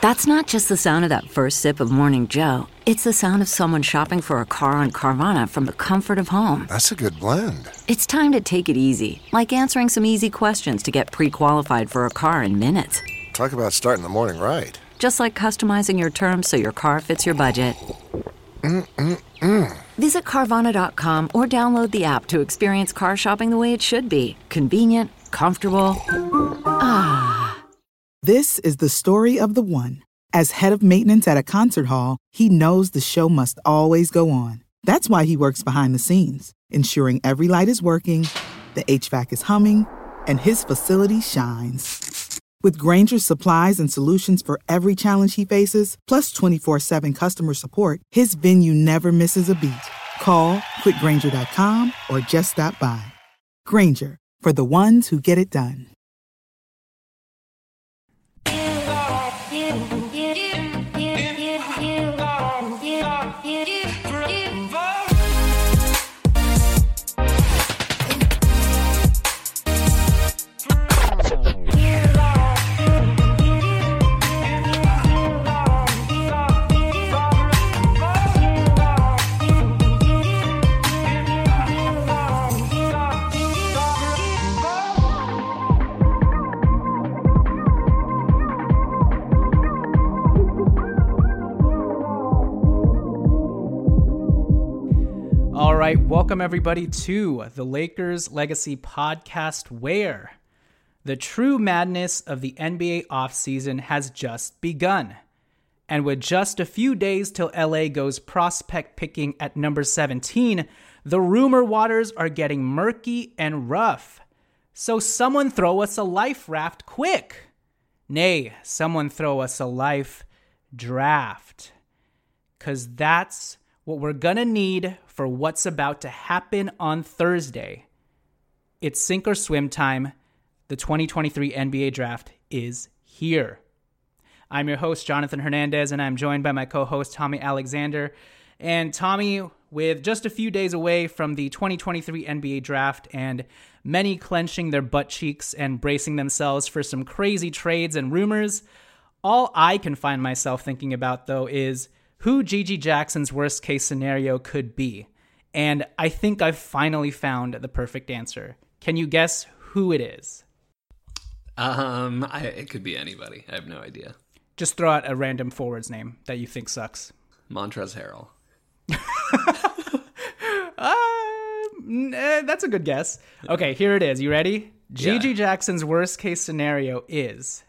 That's not just the sound of that first sip of Morning Joe. It's the sound of someone shopping for a car on Carvana from the comfort of home. That's a good blend. It's time to take it easy, like answering some easy questions to get pre-qualified for a car in minutes. Talk about starting the morning right. Just like customizing your terms so your car fits your budget. Visit Carvana.com or download the app to experience car shopping the way it should be. Convenient, comfortable. This is the story of the one. As head of maintenance at a concert hall, he knows the show must always go on. That's why he works behind the scenes, ensuring every light is working, the HVAC is humming, and his facility shines. With Grainger's supplies and solutions for every challenge he faces, plus 24/7 customer support, his venue never misses a beat. Call quickgrainger.com or just stop by. Grainger, for the ones who get it done. All right, welcome everybody to the Lakers Legacy Podcast, where the true madness of the NBA offseason has just begun. And with just a few days till LA goes prospect picking at number 17, the rumor waters are getting murky and rough. So someone throw us a life raft quick. Nay, someone throw us a life draft. 'Cause that's what we're gonna need for what's about to happen on Thursday. It's sink or swim time. The 2023 NBA Draft is here. I'm your host, Jonathan Hernandez, and I'm joined by my co-host, Tommy Alexander. And Tommy, with just a few days away from the 2023 NBA Draft and many clenching their butt cheeks and bracing themselves for some crazy trades and rumors, all I can find myself thinking about, though, is who Gigi Jackson's worst case scenario could be. And I think I've finally found the perfect answer. Can you guess who it is? It could be anybody. I have no idea. Just throw out a random forward's name that you think sucks. Montrezl Harrell. That's a good guess. Okay, here it is. You ready? Gigi Jackson's worst case scenario is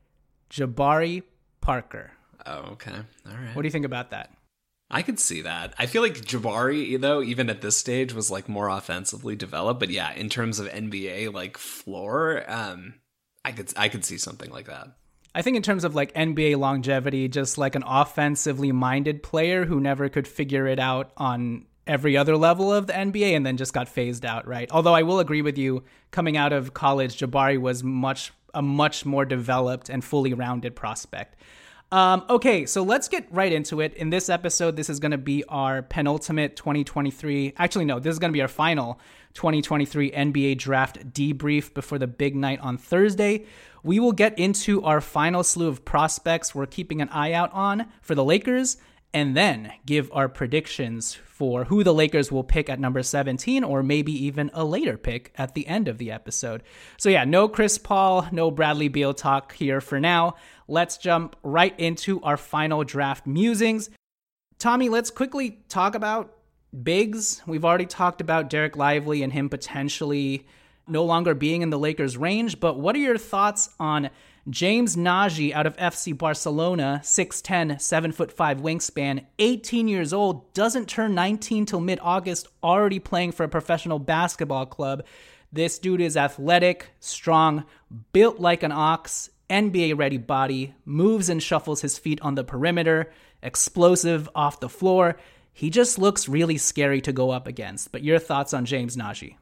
Jabari Parker. Oh, okay. All right. What do you think about that? I could see that. I feel like Jabari, though, even at this stage, was like more offensively developed. But yeah, in terms of NBA like floor, I could see something like that. I think in terms of like NBA longevity, just like an offensively minded player who never could figure it out on every other level of the NBA and then just got phased out, right? Although I will agree with you, coming out of college, Jabari was a much more developed and fully rounded prospect. Okay, so let's get right into it. In this episode, this is going to be our penultimate 2023. Actually, no, this is going to be our final 2023 NBA Draft debrief before the big night on Thursday. We will get into our final slew of prospects we're keeping an eye out on for the Lakers, and then give our predictions for who the Lakers will pick at number 17, or maybe even a later pick at the end of the episode. So yeah, no Chris Paul, no Bradley Beal talk here for now. Let's jump right into our final draft musings. Tommy, let's quickly talk about bigs. We've already talked about Derek Lively and him potentially no longer being in the Lakers' range, but what are your thoughts on James Nagy out of FC Barcelona, 6'10", 7'5" wingspan, 18 years old, doesn't turn 19 till mid-August, already playing for a professional basketball club. This dude is athletic, strong, built like an ox, NBA-ready body, moves and shuffles his feet on the perimeter, explosive off the floor. He just looks really scary to go up against. But your thoughts on James Nagy?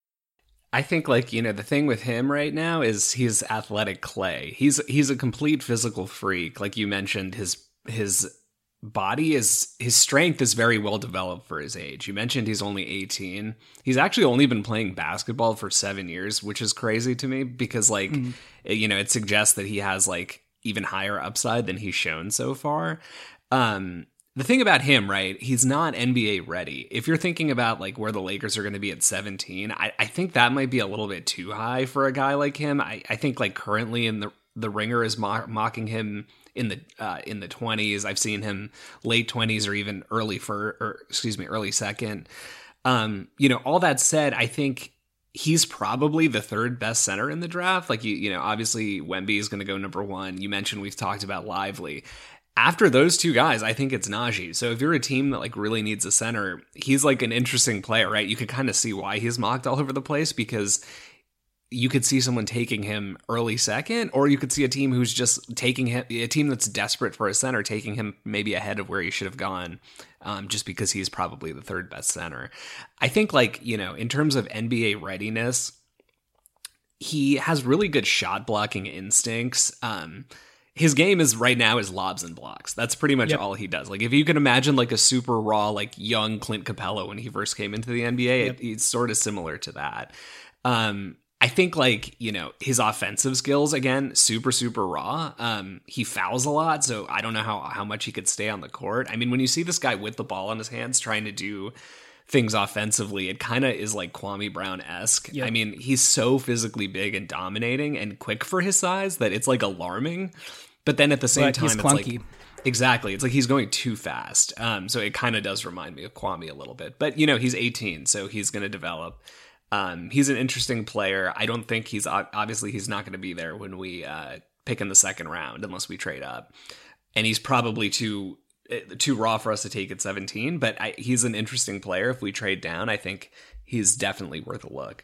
I think, the thing with him right now is he's athletic clay. He's a complete physical freak. Like you mentioned, his body his strength is very well developed for his age. You mentioned he's only 18. He's actually only been playing basketball for 7 years, which is crazy to me because it suggests that he has even higher upside than he's shown so far. The thing about him, right, he's not NBA ready. If you're thinking about like where the Lakers are going to be at 17, I think that might be a little bit too high for a guy like him. I think like currently in the Ringer is mocking him in the 20s. I've seen him late 20s or even early second. All that said, I think he's probably the third best center in the draft. Like, obviously Wemby is going to go number 1. You mentioned we've talked about Lively. After those two guys, I think it's Najee. So if you're a team that like really needs a center, he's like an interesting player, right? You could kind of see why he's mocked all over the place, because you could see someone taking him early second, or you could see a team who's just taking him, a team that's desperate for a center, taking him maybe ahead of where he should have gone, just because he's probably the third best center. I think like, in terms of NBA readiness, he has really good shot blocking instincts. His game is right now is lobs and blocks. That's pretty much all he does. Like if you can imagine like a super raw, like young Clint Capella when he first came into the NBA, it's sort of similar to that. I think like, his offensive skills, again, super, super raw. He fouls a lot, so I don't know how much he could stay on the court. I mean, when you see this guy with the ball in his hands trying to do things offensively, it kind of is like Kwame Brown-esque. Yep. I mean, he's so physically big and dominating and quick for his size that it's like alarming. But then at the same time, it's like, exactly, it's like he's going too fast. So it kind of does remind me of Kwame a little bit. But, he's 18, so he's going to develop. He's an interesting player. I don't think he's not going to be there when we pick in the second round unless we trade up. And he's probably too raw for us to take at 17. But he's an interesting player. If we trade down, I think he's definitely worth a look.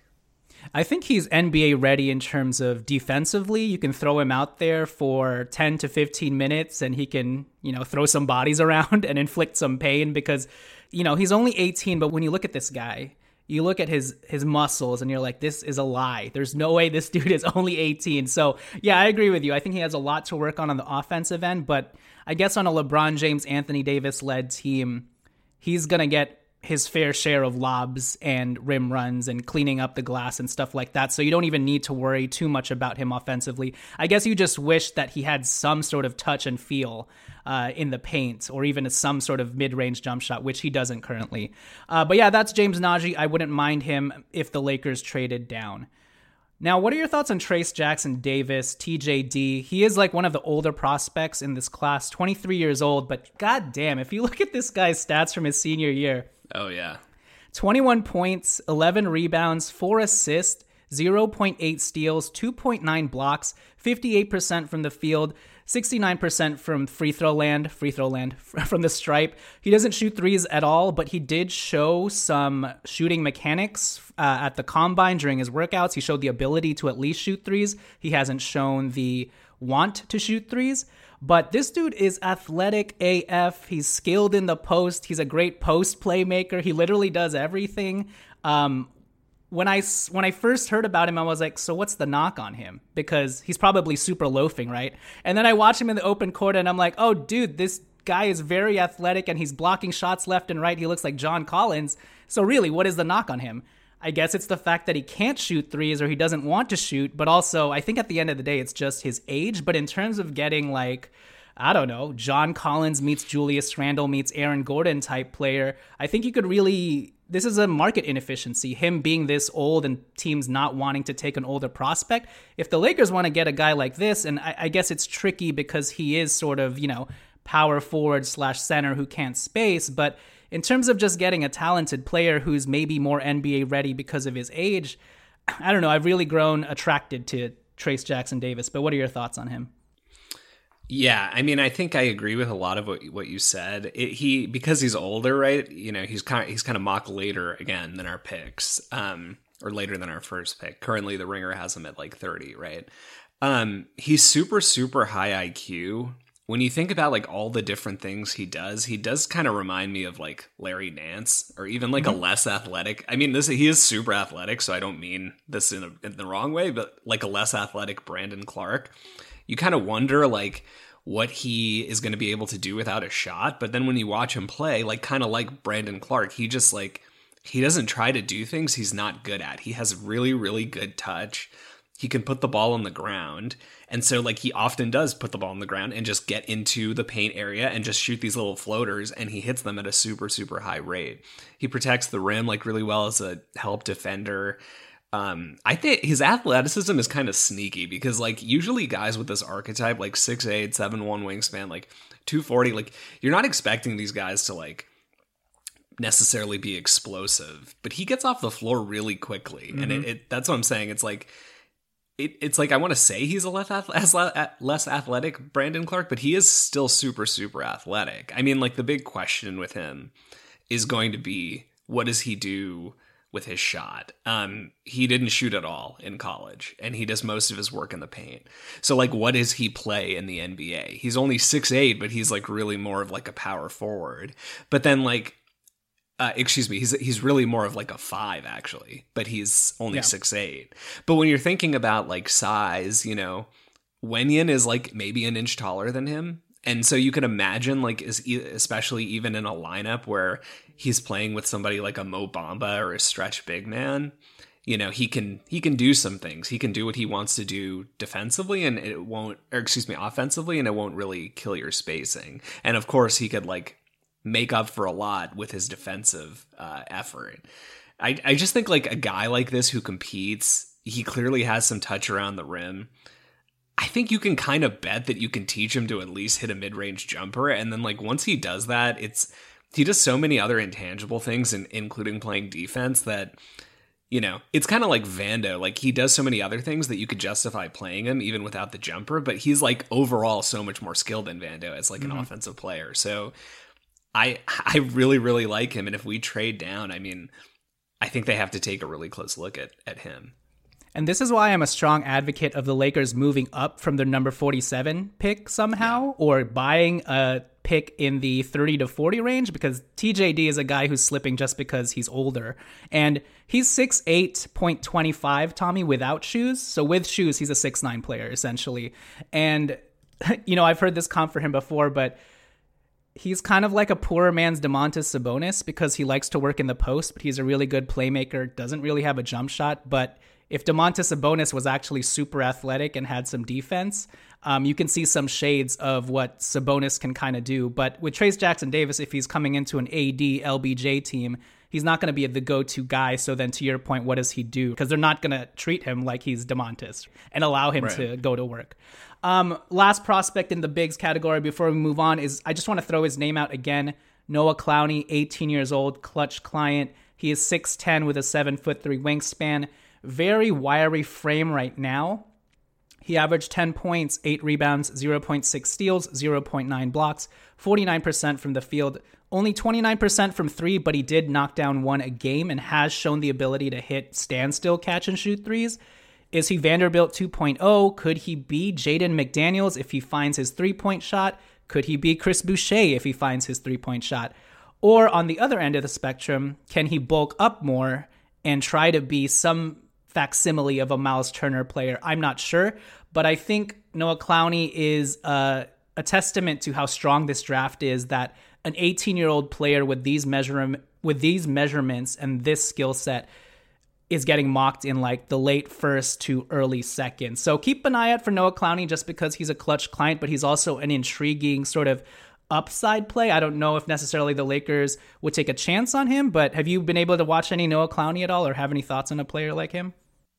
I think he's NBA ready in terms of defensively. You can throw him out there for 10 to 15 minutes and he can, throw some bodies around and inflict some pain because, he's only 18. But when you look at this guy, you look at his muscles and you're like, this is a lie. There's no way this dude is only 18. So, yeah, I agree with you. I think he has a lot to work on the offensive end. But I guess on a LeBron James, Anthony Davis-led team, he's going to get his fair share of lobs and rim runs and cleaning up the glass and stuff like that. So you don't even need to worry too much about him offensively. I guess you just wish that he had some sort of touch and feel in the paint or even some sort of mid-range jump shot, which he doesn't currently. But yeah, that's James Najee. I wouldn't mind him if the Lakers traded down. Now, what are your thoughts on Trayce Jackson-Davis, TJD? He is like one of the older prospects in this class, 23 years old, but goddamn, if you look at this guy's stats from his senior year. Oh, yeah. 21 points, 11 rebounds, 4 assists, 0.8 steals, 2.9 blocks, 58% from the field, 69% from free throw land, from the stripe. He doesn't shoot threes at all, but he did show some shooting mechanics at the combine during his workouts. He showed the ability to at least shoot threes. He hasn't shown the want to shoot threes. But this dude is athletic AF. He's skilled in the post. He's a great post playmaker. He literally does everything. When I first heard about him, I was like, so what's the knock on him? Because he's probably super loafing, right? And then I watch him in the open court and I'm like, oh, dude, this guy is very athletic and he's blocking shots left and right. He looks like John Collins. So really, what is the knock on him? I guess it's the fact that he can't shoot threes or he doesn't want to shoot. But also, I think at the end of the day, it's just his age. But in terms of getting like, I don't know, John Collins meets Julius Randle meets Aaron Gordon type player, I think you could really, this is a market inefficiency, him being this old and teams not wanting to take an older prospect. If the Lakers want to get a guy like this, and I guess it's tricky because he is sort of, power forward / center who can't space, but in terms of just getting a talented player who's maybe more NBA ready because of his age, I don't know. I've really grown attracted to Trayce Jackson-Davis, but what are your thoughts on him? Yeah, I mean, I think I agree with a lot of what you said. Because he's older, right? He's kind of mocked later again than our picks, or later than our first pick. Currently, the Ringer has him at like 30, right? He's super, super high IQ. When you think about like all the different things he does kind of remind me of like Larry Nance or even like a less athletic. I mean, he is super athletic, so I don't mean this in the wrong way, but like a less athletic Brandon Clark. You kind of wonder like what he is going to be able to do without a shot. But then when you watch him play, like kind of like Brandon Clark, he just like, he doesn't try to do things he's not good at. He has really, really good touch. he can put the ball on the ground. And so like he often does put the ball on the ground and just get into the paint area and just shoot these little floaters, and he hits them at a super, super high rate. He protects the rim like really well as a help defender. I think his athleticism is kind of sneaky because like usually guys with this archetype, like 6'8", 7'1" wingspan, like 240, like you're not expecting these guys to like necessarily be explosive, but he gets off the floor really quickly. Mm-hmm. And that's what I'm saying. It's like, it's like I want to say he's a less athletic Brandon Clarke, but he is still super, super athletic. I mean, like the big question with him is going to be, what does he do with his shot? He didn't shoot at all in college, and he does most of his work in the paint. So like, what does he play in the NBA? He's only 6'8", but he's like really more of like a power forward. But then like, he's really more of like a 5 actually, but he's only 6'8". But when you're thinking about like size, you know, Wenyen is like maybe an inch taller than him. And so you could imagine like, especially even in a lineup where he's playing with somebody like a Mo Bamba or a stretch big man, you know, he can do some things. He can do what he wants to do defensively, and offensively, and it won't really kill your spacing. And of course he could like make up for a lot with his defensive effort. I just think like a guy like this who competes, he clearly has some touch around the rim. I think you can kind of bet that you can teach him to at least hit a mid-range jumper. And then like once he does that, he does so many other intangible things, including playing defense, that, you know, it's kind of like Vando. Like he does so many other things that you could justify playing him even without the jumper, but he's like overall so much more skilled than Vando as like an offensive player. So I really, really like him. And if we trade down, I mean, I think they have to take a really close look at him. And this is why I'm a strong advocate of the Lakers moving up from their number 47 pick somehow, or buying a pick in the 30 to 40 range, because TJD is a guy who's slipping just because he's older. And he's 6'8", Tommy, without shoes. So with shoes, he's a 6'9" player, essentially. And, you know, I've heard this comp for him before, but he's kind of like a poorer man's Domantas Sabonis because he likes to work in the post, but he's a really good playmaker, doesn't really have a jump shot. But if Domantas Sabonis was actually super athletic and had some defense, you can see some shades of what Sabonis can kind of do. But with Trayce Jackson-Davis, if he's coming into an AD LBJ team, he's not going to be the go-to guy. So then to your point, what does he do? Because they're not going to treat him like he's Domantas and allow him to go to work. Last prospect in the bigs category before we move on is, I just want to throw his name out again, Noah Clowney, 18 years old, clutch client. He is 6'10" with a 7'3" wingspan. Very wiry frame right now. He averaged 10 points, 8 rebounds, 0.6 steals, 0.9 blocks, 49% from the field, only 29% from three, but he did knock down one a game and has shown the ability to hit standstill catch and shoot threes. Is he Vanderbilt 2.0? Could he be Jaden McDaniels if he finds his three-point shot? Could he be Chris Boucher if he finds his three-point shot? Or on the other end of the spectrum, can he bulk up more and try to be some facsimile of a Miles Turner player? I'm not sure, but I think Noah Clowney is a testament to how strong this draft is, that an 18-year-old player with these measurements and this skill set is getting mocked in like the late first to early second. So keep an eye out for Noah Clowney just because he's a clutch client, but he's also an intriguing sort of upside play. I don't know if necessarily the Lakers would take a chance on him, but have you been able to watch any Noah Clowney at all, or have any thoughts on a player like him?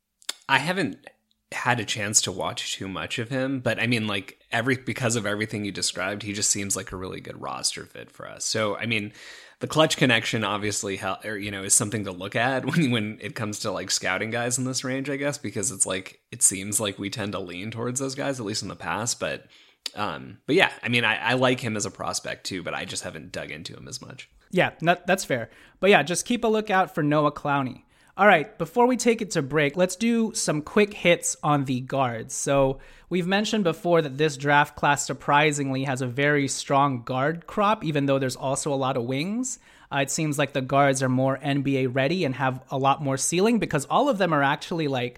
I haven't had a chance to watch too much of him, but I mean, like because of everything you described, he just seems like a really good roster fit for us. So, I mean, the clutch connection obviously, is something to look at when it comes to like scouting guys in this range, I guess, because it's like, it seems like we tend to lean towards those guys, at least in the past. But yeah, I mean, I like him as a prospect too, but I just haven't dug into him as much. Yeah, that's fair. But yeah, just keep a lookout for Noah Clowney. All right, before we take it to break, let's do some quick hits on the guards. So we've mentioned before that this draft class surprisingly has a very strong guard crop, even though there's also a lot of wings. It seems like the guards are more NBA ready and have a lot more ceiling because all of them are actually like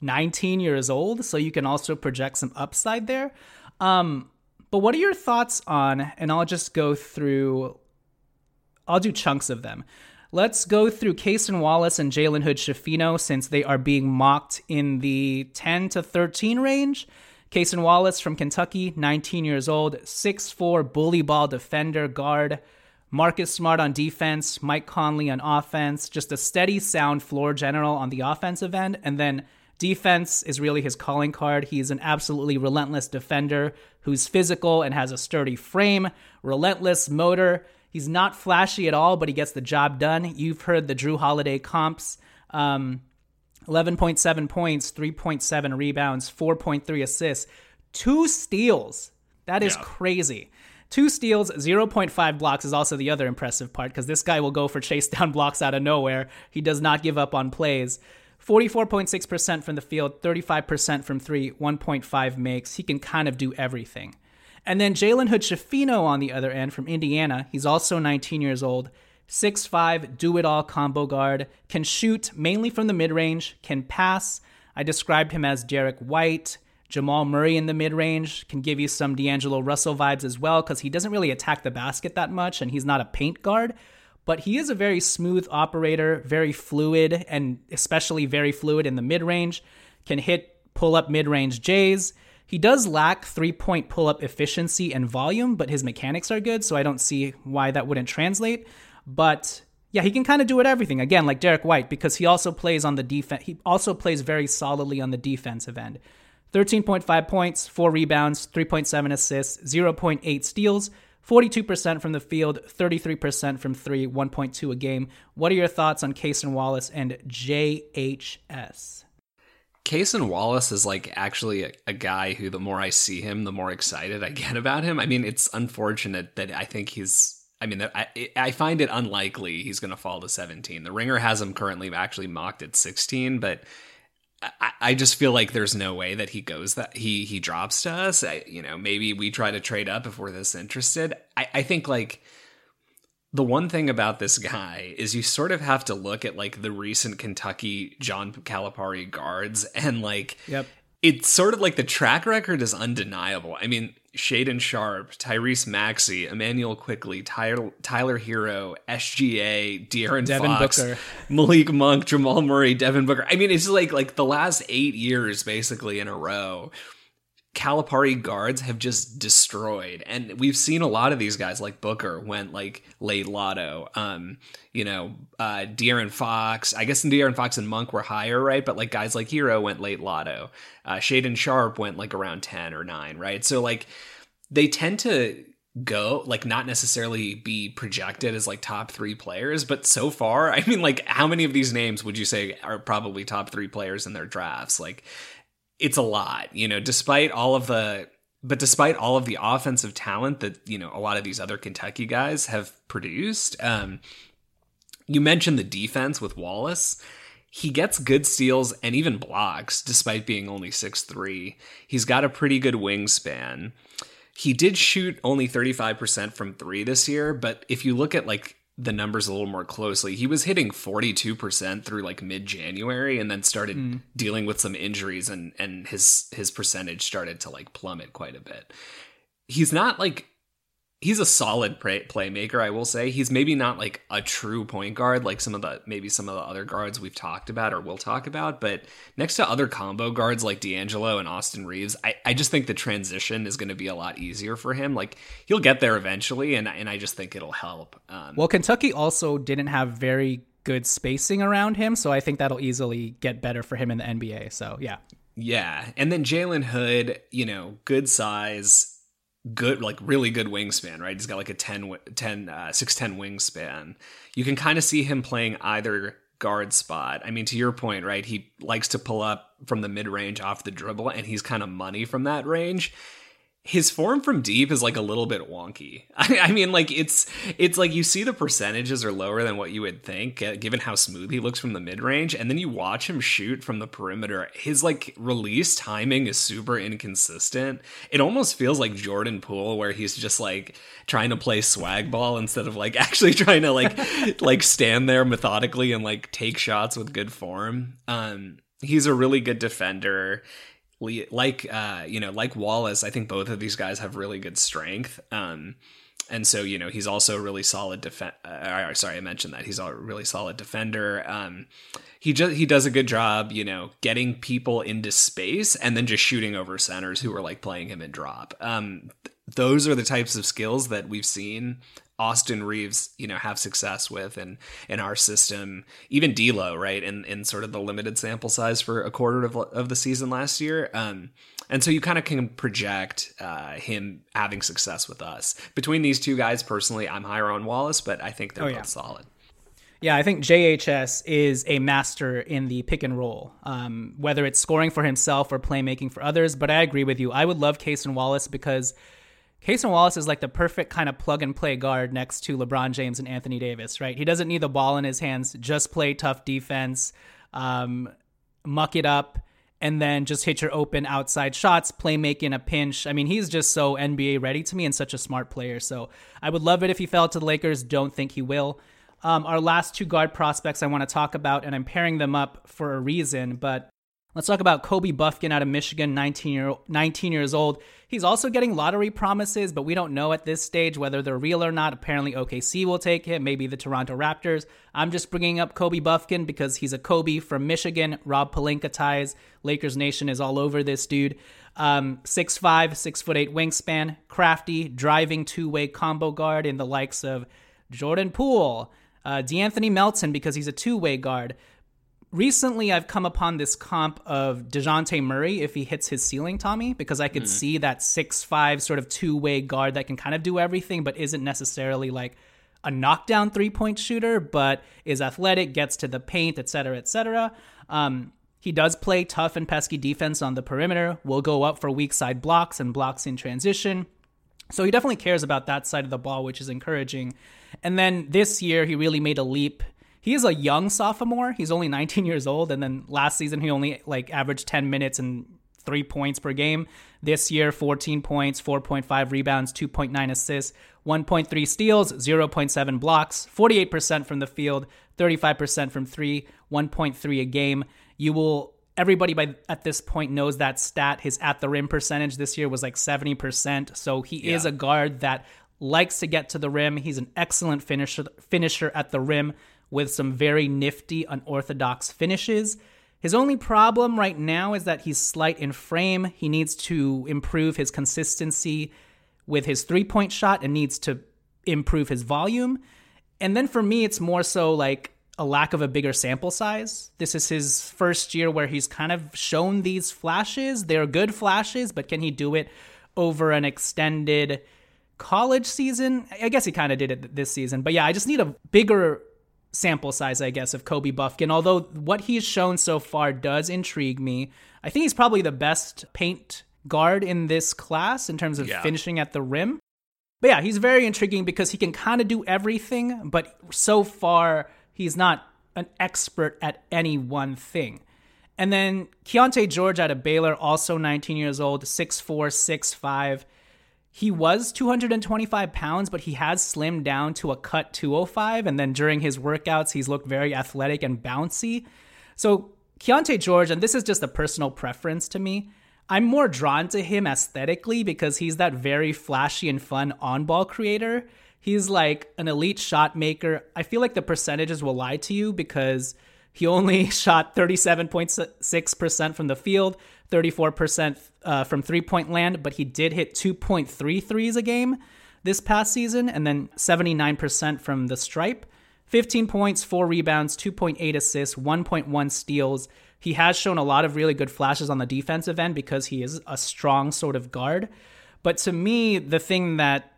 19 years old, so you can also project some upside there. But what are your thoughts on, and I'll do chunks of them. Let's go through Cason Wallace and Jalen Hood-Schifino since they are being mocked in the 10 to 13 range. Cason Wallace from Kentucky, 19 years old, 6'4", bully ball defender, guard. Marcus Smart on defense, Mike Conley on offense, just a steady, sound floor general on the offensive end. And then defense is really his calling card. He's an absolutely relentless defender who's physical and has a sturdy frame, relentless motor. He's not flashy at all, but he gets the job done. You've heard the Drew Holiday comps. 11.7 points, 3.7 rebounds, 4.3 assists, 2 steals. That is crazy. 2 steals, 0.5 blocks is also the other impressive part because this guy will go for chase down blocks out of nowhere. He does not give up on plays. 44.6% from the field, 35% from 3, 1.5 makes. He can kind of do everything. And then Jalen Hood-Schifino on the other end from Indiana. He's also 19 years old. 6'5", do-it-all combo guard, can shoot mainly from the mid-range, can pass. I described him as Derek White, Jamal Murray in the mid-range, can give you some D'Angelo Russell vibes as well because he doesn't really attack the basket that much and he's not a paint guard, but he is a very smooth operator, very fluid, and especially very fluid in the mid-range, can hit pull-up mid-range J's. He does lack three-point pull-up efficiency and volume, but his mechanics are good, so I don't see why that wouldn't translate. But yeah, he can kind of do it everything. Again, like Derek White, because he also plays on the defense. He also plays very solidly on the defensive end. 13.5 points, 4 rebounds, 3.7 assists, 0.8 steals, 42% from the field, 33% from 3, 1.2 a game. What are your thoughts on Cason Wallace and JHS? Cason Wallace is like actually a guy who the more I see him, the more excited I get about him. I mean, it's unfortunate that I think I find it unlikely he's going to fall to 17. The Ringer has him currently actually mocked at 16, but I just feel like there's no way that he goes that he drops to us. Maybe we try to trade up if we're this interested. I think like the one thing about this guy is you sort of have to look at like the recent Kentucky John Calipari guards and like, It's sort of like the track record is undeniable. I mean, Shaedon Sharpe, Tyrese Maxey, Emmanuel Quickley, Tyler Hero, SGA, De'Aaron Fox, Booker. Malik Monk, Jamal Murray, Devin Booker. I mean, it's like the last 8 years basically in a row, Calipari guards have just destroyed. And we've seen a lot of these guys like Booker went like late lotto. De'Aaron Fox, I guess De'Aaron Fox and Monk were higher, right? But like guys like Hero went late lotto. Shaedon Sharpe went like around 10 or 9, right? So like they tend to go like not necessarily be projected as like top 3 players, but so far, I mean, like how many of these names would you say are probably top 3 players in their drafts? Like it's a lot, despite all of the offensive talent that, a lot of these other Kentucky guys have produced. You mentioned the defense with Wallace. He gets good steals and even blocks despite being only 6'3". He's got a pretty good wingspan. He did shoot only 35% from 3 this year, but if you look at like the numbers a little more closely, he was hitting 42% through like mid-January and then started dealing with some injuries and his percentage started to like plummet quite a bit. He's not like, he's a solid playmaker, I will say. He's maybe not like a true point guard like some of the other guards we've talked about or will talk about, but next to other combo guards like D'Angelo and Austin Reeves, I just think the transition is going to be a lot easier for him. Like he'll get there eventually, and I just think it'll help. Well, Kentucky also didn't have very good spacing around him, so I think that'll easily get better for him in the NBA. So yeah. Yeah, and then Jalen Hood, good size, good, like really good wingspan, right? He's got like a 6'10" wingspan. You can kind of see him playing either guard spot. I mean, to your point, right? He likes to pull up from the mid-range off the dribble, and he's kind of money from that range. His form from deep is like a little bit wonky. I mean, like it's like you see the percentages are lower than what you would think, given how smooth he looks from the mid-range, and then you watch him shoot from the perimeter. His like release timing is super inconsistent. It almost feels like Jordan Poole, where he's just like trying to play swag ball instead of like actually trying to like stand there methodically and like take shots with good form. He's a really good defender. Like Wallace, I think both of these guys have really good strength. And so, he's also a really solid I mentioned that he's a really solid defender. He does a good job, getting people into space and then just shooting over centers who are like playing him in drop. Those are the types of skills that we've seen Austin Reaves, have success with in our system, even D'Lo, right? In sort of the limited sample size for a quarter of the season last year. And so you kind of can project him having success with us. Between these two guys, personally, I'm higher on Wallace, but I think they're both solid. Yeah, I think JHS is a master in the pick and roll, whether it's scoring for himself or playmaking for others. But I agree with you. I would love Cason Wallace because Cason Wallace is like the perfect kind of plug and play guard next to LeBron James and Anthony Davis, right? He doesn't need the ball in his hands, just play tough defense, muck it up, and then just hit your open outside shots, playmaking in a pinch. I mean, he's just so NBA ready to me and such a smart player. So I would love it if he fell to the Lakers. Don't think he will. Our last two guard prospects I want to talk about, and I'm pairing them up for a reason, but let's talk about Kobe Buffkin out of Michigan, 19 years old. He's also getting lottery promises, but we don't know at this stage whether they're real or not. Apparently OKC will take him, maybe the Toronto Raptors. I'm just bringing up Kobe Buffkin because he's a Kobe from Michigan. Rob Pelinka ties. Lakers Nation is all over this dude. 6'5", 6'8" wingspan, crafty, driving two-way combo guard in the likes of Jordan Poole, D'Anthony Melton because he's a two-way guard. Recently, I've come upon this comp of DeJounte Murray if he hits his ceiling, Tommy, because I could see that 6'5" sort of two-way guard that can kind of do everything, but isn't necessarily like a knockdown three-point shooter, but is athletic, gets to the paint, etc., etc. He does play tough and pesky defense on the perimeter, will go up for weak side blocks and blocks in transition. So he definitely cares about that side of the ball, which is encouraging. And then this year, he really made a leap. He is a young sophomore. He's only 19 years old. And then last season, he only averaged 10 minutes and 3 points per game. This year, 14 points, 4.5 rebounds, 2.9 assists, 1.3 steals, 0.7 blocks, 48% from the field, 35% from three, 1.3 a game. Everybody at this point knows that stat. His at the rim percentage this year was like 70%. So he is a guard that likes to get to the rim. He's an excellent finisher at the rim with some very nifty, unorthodox finishes. His only problem right now is that he's slight in frame. He needs to improve his consistency with his three-point shot and needs to improve his volume. And then for me, it's more so like a lack of a bigger sample size. This is his first year where he's kind of shown these flashes. They're good flashes, but can he do it over an extended college season? I guess he kind of did it this season. But yeah, I just need a bigger sample size, I guess, of Kobe Buffkin. Although what he's shown so far does intrigue me. I think he's probably the best paint guard in this class in terms of finishing at the rim. But yeah, he's very intriguing because he can kind of do everything, but so far he's not an expert at any one thing. And then Keontae George out of Baylor, also 19 years old, 6'4", 6'5". He was 225 pounds, but he has slimmed down to a cut 205. And then during his workouts, he's looked very athletic and bouncy. So Keontae George, and this is just a personal preference to me, I'm more drawn to him aesthetically because he's that very flashy and fun on-ball creator. He's like an elite shot maker. I feel like the percentages will lie to you because he only shot 37.6% from the field, 34% from three-point land, but he did hit 2.3 threes a game this past season, and then 79% from the stripe. 15 points, 4 rebounds, 2.8 assists, 1.1 steals. He has shown a lot of really good flashes on the defensive end because he is a strong sort of guard. But to me, the thing that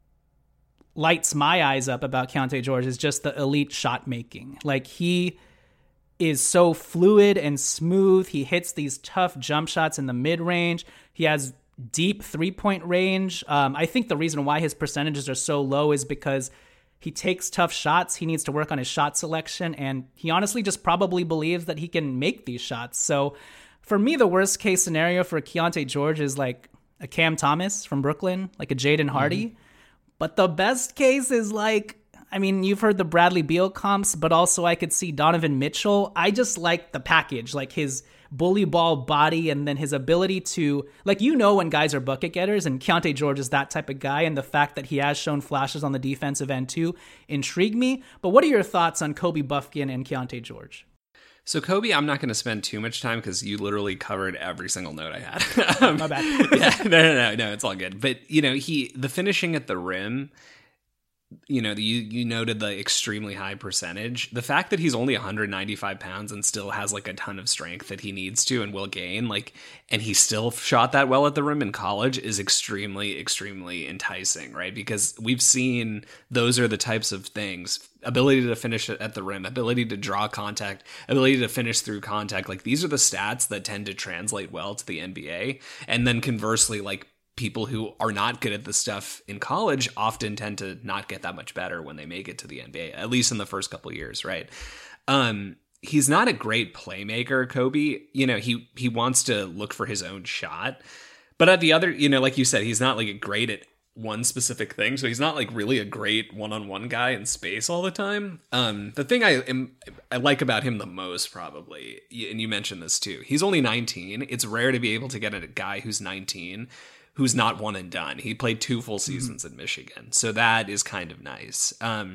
lights my eyes up about Keontae George is just the elite shot making. Like, he is so fluid and smooth. He hits these tough jump shots in the mid-range. He has deep three-point range. I think the reason why his percentages are so low is because he takes tough shots. He needs to work on his shot selection, and he honestly just probably believes that he can make these shots. So for me, the worst case scenario for Keontae George is like a Cam Thomas from Brooklyn, like a Jaden Hardy. But the best case is like, I mean, you've heard the Bradley Beal comps, but also I could see Donovan Mitchell. I just like the package, like his bully ball body and then his ability to, like, when guys are bucket getters, and Keyonte George is that type of guy, and the fact that he has shown flashes on the defensive end too intrigue me. But what are your thoughts on Kobe Bufkin and Keyonte George? So Kobe, I'm not going to spend too much time because you literally covered every single note I had. My bad. Yeah, no, it's all good. But, the finishing at the rim, you noted the extremely high percentage. The fact that he's only 195 pounds and still has like a ton of strength that he needs to and will gain, and he still shot that well at the rim in college is extremely, extremely enticing, right? Because we've seen those are the types of things: ability to finish at the rim, ability to draw contact, ability to finish through contact. Like, these are the stats that tend to translate well to the NBA. And then conversely, like, people who are not good at this stuff in college often tend to not get that much better when they make it to the NBA, at least in the first couple of years, right? He's not a great playmaker, Kobe. He wants to look for his own shot. But at the other, like you said, he's not like great at one specific thing. So he's not like really a great one-on-one guy in space all the time. The thing I like about him the most, probably, and you mentioned this too, he's only 19. It's rare to be able to get a guy who's 19 who's not one and done. He played 2 full seasons at Michigan. So that is kind of nice.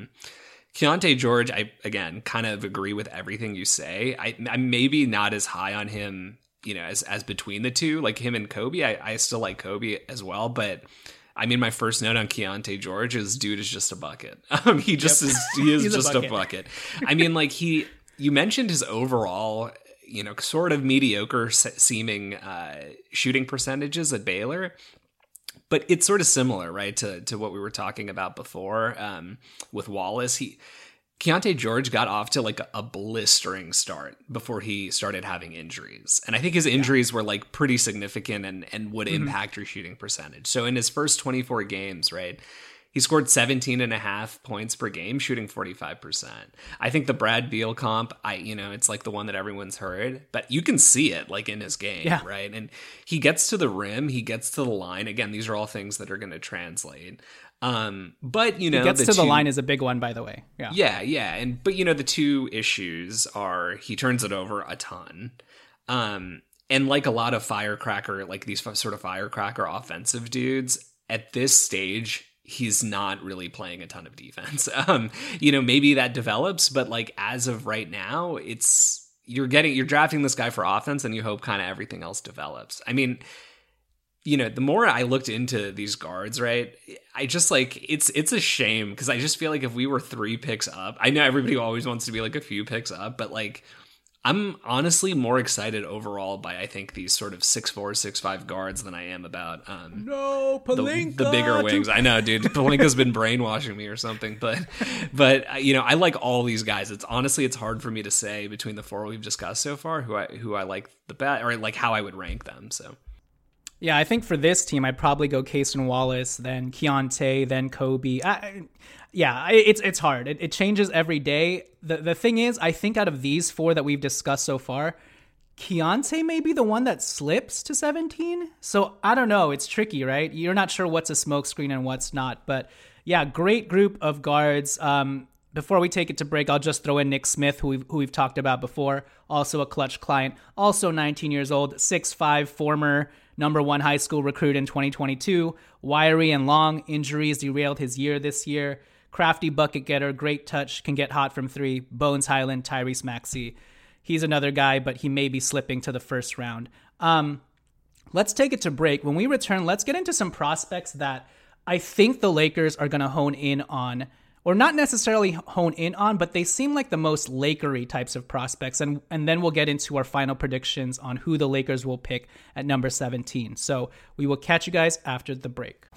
Keyonte George, I, again, kind of agree with everything you say. I'm maybe not as high on him, as between the two, like him and Kobe. I still like Kobe as well, but I mean, my first note on Keyonte George is, dude is just a bucket. He just is. He is just a bucket. I mean, like, you mentioned his overall, sort of mediocre seeming shooting percentages at Baylor. But it's sort of similar, right, to what we were talking about before with Wallace. Keyonte George got off to like a blistering start before he started having injuries. And I think his injuries were like pretty significant and would impact your shooting percentage. So in his first 24 games, right, he scored 17.5 points per game, shooting 45%. I think the Brad Beal comp, it's like the one that everyone's heard, but you can see it like in his game, right? And he gets to the rim, he gets to the line. Again, these are all things that are going to translate. But he gets to the line is a big one, by the way. Yeah. But the two issues are he turns it over a ton. And like a lot of firecracker, like these sort of firecracker offensive dudes at this stage, he's not really playing a ton of defense. Maybe that develops, but like as of right now, you're drafting this guy for offense and you hope kind of everything else develops. I mean, the more I looked into these guards, right, I just like, it's a shame because I just feel like if we were 3 picks up, I know everybody always wants to be like a few picks up, but like, I'm honestly more excited overall by, I think, these sort of 6'4", 6'5" guards than I am about Pelinka, the bigger wings. I know, dude. Pelinka's been brainwashing me or something, but I like all these guys. It's hard for me to say between the 4 we've discussed so far who I like the best, or like how I would rank them. So. Yeah, I think for this team, I'd probably go Cason Wallace, then Keyonte, then Kobe. It's hard. It changes every day. The thing is, I think out of these 4 that we've discussed so far, Keyonte may be the one that slips to 17. So I don't know. It's tricky, right? You're not sure what's a smokescreen and what's not. But yeah, great group of guards. Before we take it to break, I'll just throw in Nick Smith, who we've talked about before. Also a Clutch client. Also 19 years old, 6'5", former number 1 high school recruit in 2022. Wiry and long, injuries derailed his year this year. Crafty bucket getter, great touch, can get hot from 3. Bones Highland, Tyrese Maxey. He's another guy, but he may be slipping to the first round. Let's take it to break. When we return, let's get into some prospects that I think the Lakers are going to hone in on, or not necessarily hone in on, but they seem like the most Lakery types of prospects. And then we'll get into our final predictions on who the Lakers will pick at number 17. So we will catch you guys after the break.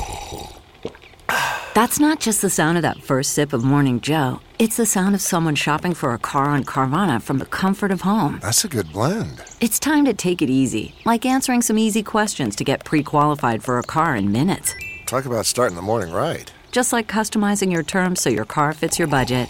That's not just the sound of that first sip of Morning Joe. It's the sound of someone shopping for a car on Carvana from the comfort of home. That's a good blend. It's time to take it easy, like answering some easy questions to get pre-qualified for a car in minutes. Talk about starting the morning right. Just like customizing your terms so your car fits your budget.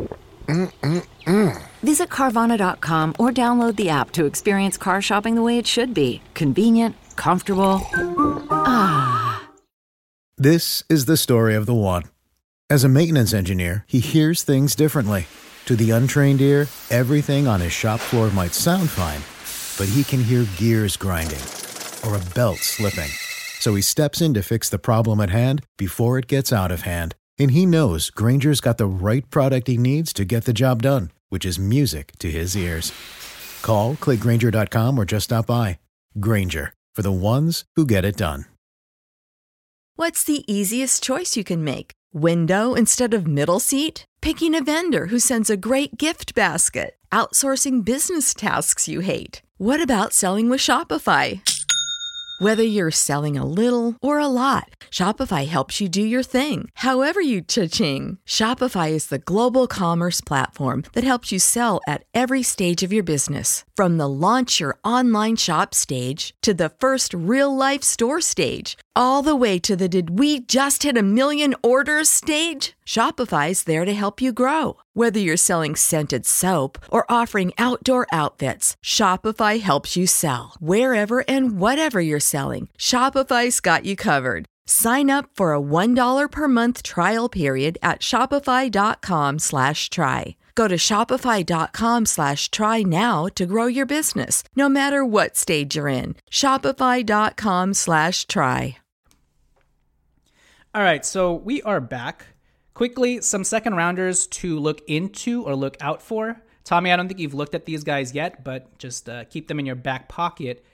Visit Carvana.com or download the app to experience car shopping the way it should be. Convenient, comfortable. This is the story of the one. As a maintenance engineer, he hears things differently. To the untrained ear, everything on his shop floor might sound fine, but he can hear gears grinding or a belt slipping. So he steps in to fix the problem at hand before it gets out of hand. And he knows Grainger's got the right product he needs to get the job done, which is music to his ears. Call, click Grainger.com, or just stop by. Grainger, for the ones who get it done. What's the easiest choice you can make? Window instead of middle seat? Picking a vendor who sends a great gift basket? Outsourcing business tasks you hate? What about selling with Shopify? Whether you're selling a little or a lot, Shopify helps you do your thing, however you cha-ching. Shopify is the global commerce platform that helps you sell at every stage of your business. From the launch your online shop stage to the first real-life store stage, all the way to the did we just hit 1 million orders stage. Shopify's there to help you grow. Whether you're selling scented soap or offering outdoor outfits, Shopify helps you sell. Wherever and whatever you're selling, Shopify's got you covered. Sign up for a $1 per month trial period at shopify.com/try. Go to shopify.com/try now to grow your business, no matter what stage you're in. Shopify.com/try. All right, so we are back. Quickly, some second rounders to look into or look out for. Tommy, I don't think you've looked at these guys yet, but just keep them in your back pocket.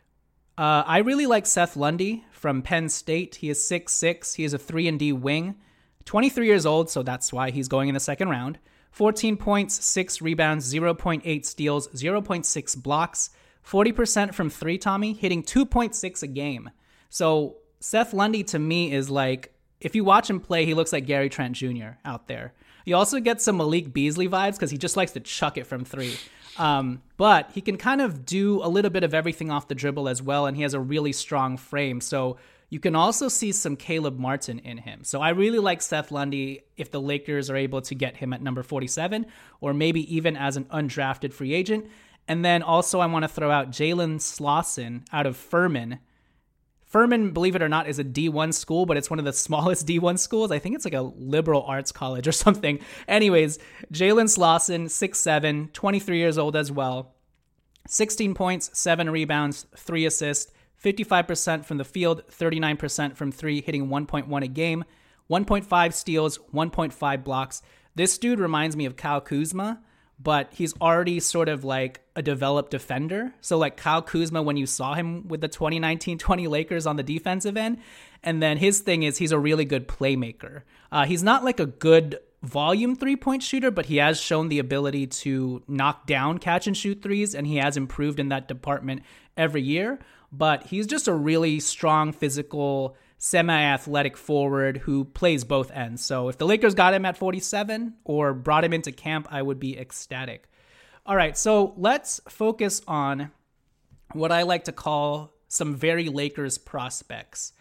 I really like Seth Lundy from Penn State. He is 6'6". He is a 3-and-D wing. 23 years old, so that's why he's going in the second round. 14 points, 6 rebounds, 0.8 steals, 0.6 blocks, 40% from 3, Tommy, hitting 2.6 a game. So Seth Lundy to me is like, if you watch him play, he looks like Gary Trent Jr. out there. You also get some Malik Beasley vibes because he just likes to chuck it from 3. But he can kind of do a little bit of everything off the dribble as well, and he has a really strong frame. So you can also see some Caleb Martin in him. So I really like Seth Lundy if the Lakers are able to get him at number 47, or maybe even as an undrafted free agent. And then also I want to throw out Jalen Slauson out of Furman. Furman, believe it or not, is a D1 school, but it's one of the smallest D1 schools. I think it's like a liberal arts college or something. Anyways, Jalen Slauson, 6'7", 23 years old as well. 16 points, 7 rebounds, 3 assists, 55% from the field, 39% from 3, hitting 1.1 a game, 1.5 steals, 1.5 blocks. This dude reminds me of Kyle Kuzma, but he's already sort of like a developed defender. So like Kyle Kuzma, when you saw him with the 2019-20 Lakers on the defensive end, and then his thing is he's a really good playmaker. He's not like a good volume 3-point shooter, but he has shown the ability to knock down catch and shoot threes, and he has improved in that department every year. But he's just a really strong, physical, semi-athletic forward who plays both ends. So if the Lakers got him at 47 or brought him into camp, I would be ecstatic. All right, so let's focus on what I like to call some very Lakers prospects.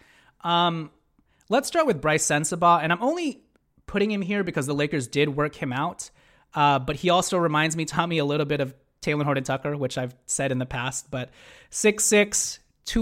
Let's start with Bryce Sensabaugh, and I'm only putting him here because the Lakers did work him out, but he also reminds me, Tommy, a little bit of Talen Horton-Tucker, which I've said in the past, but 6'6",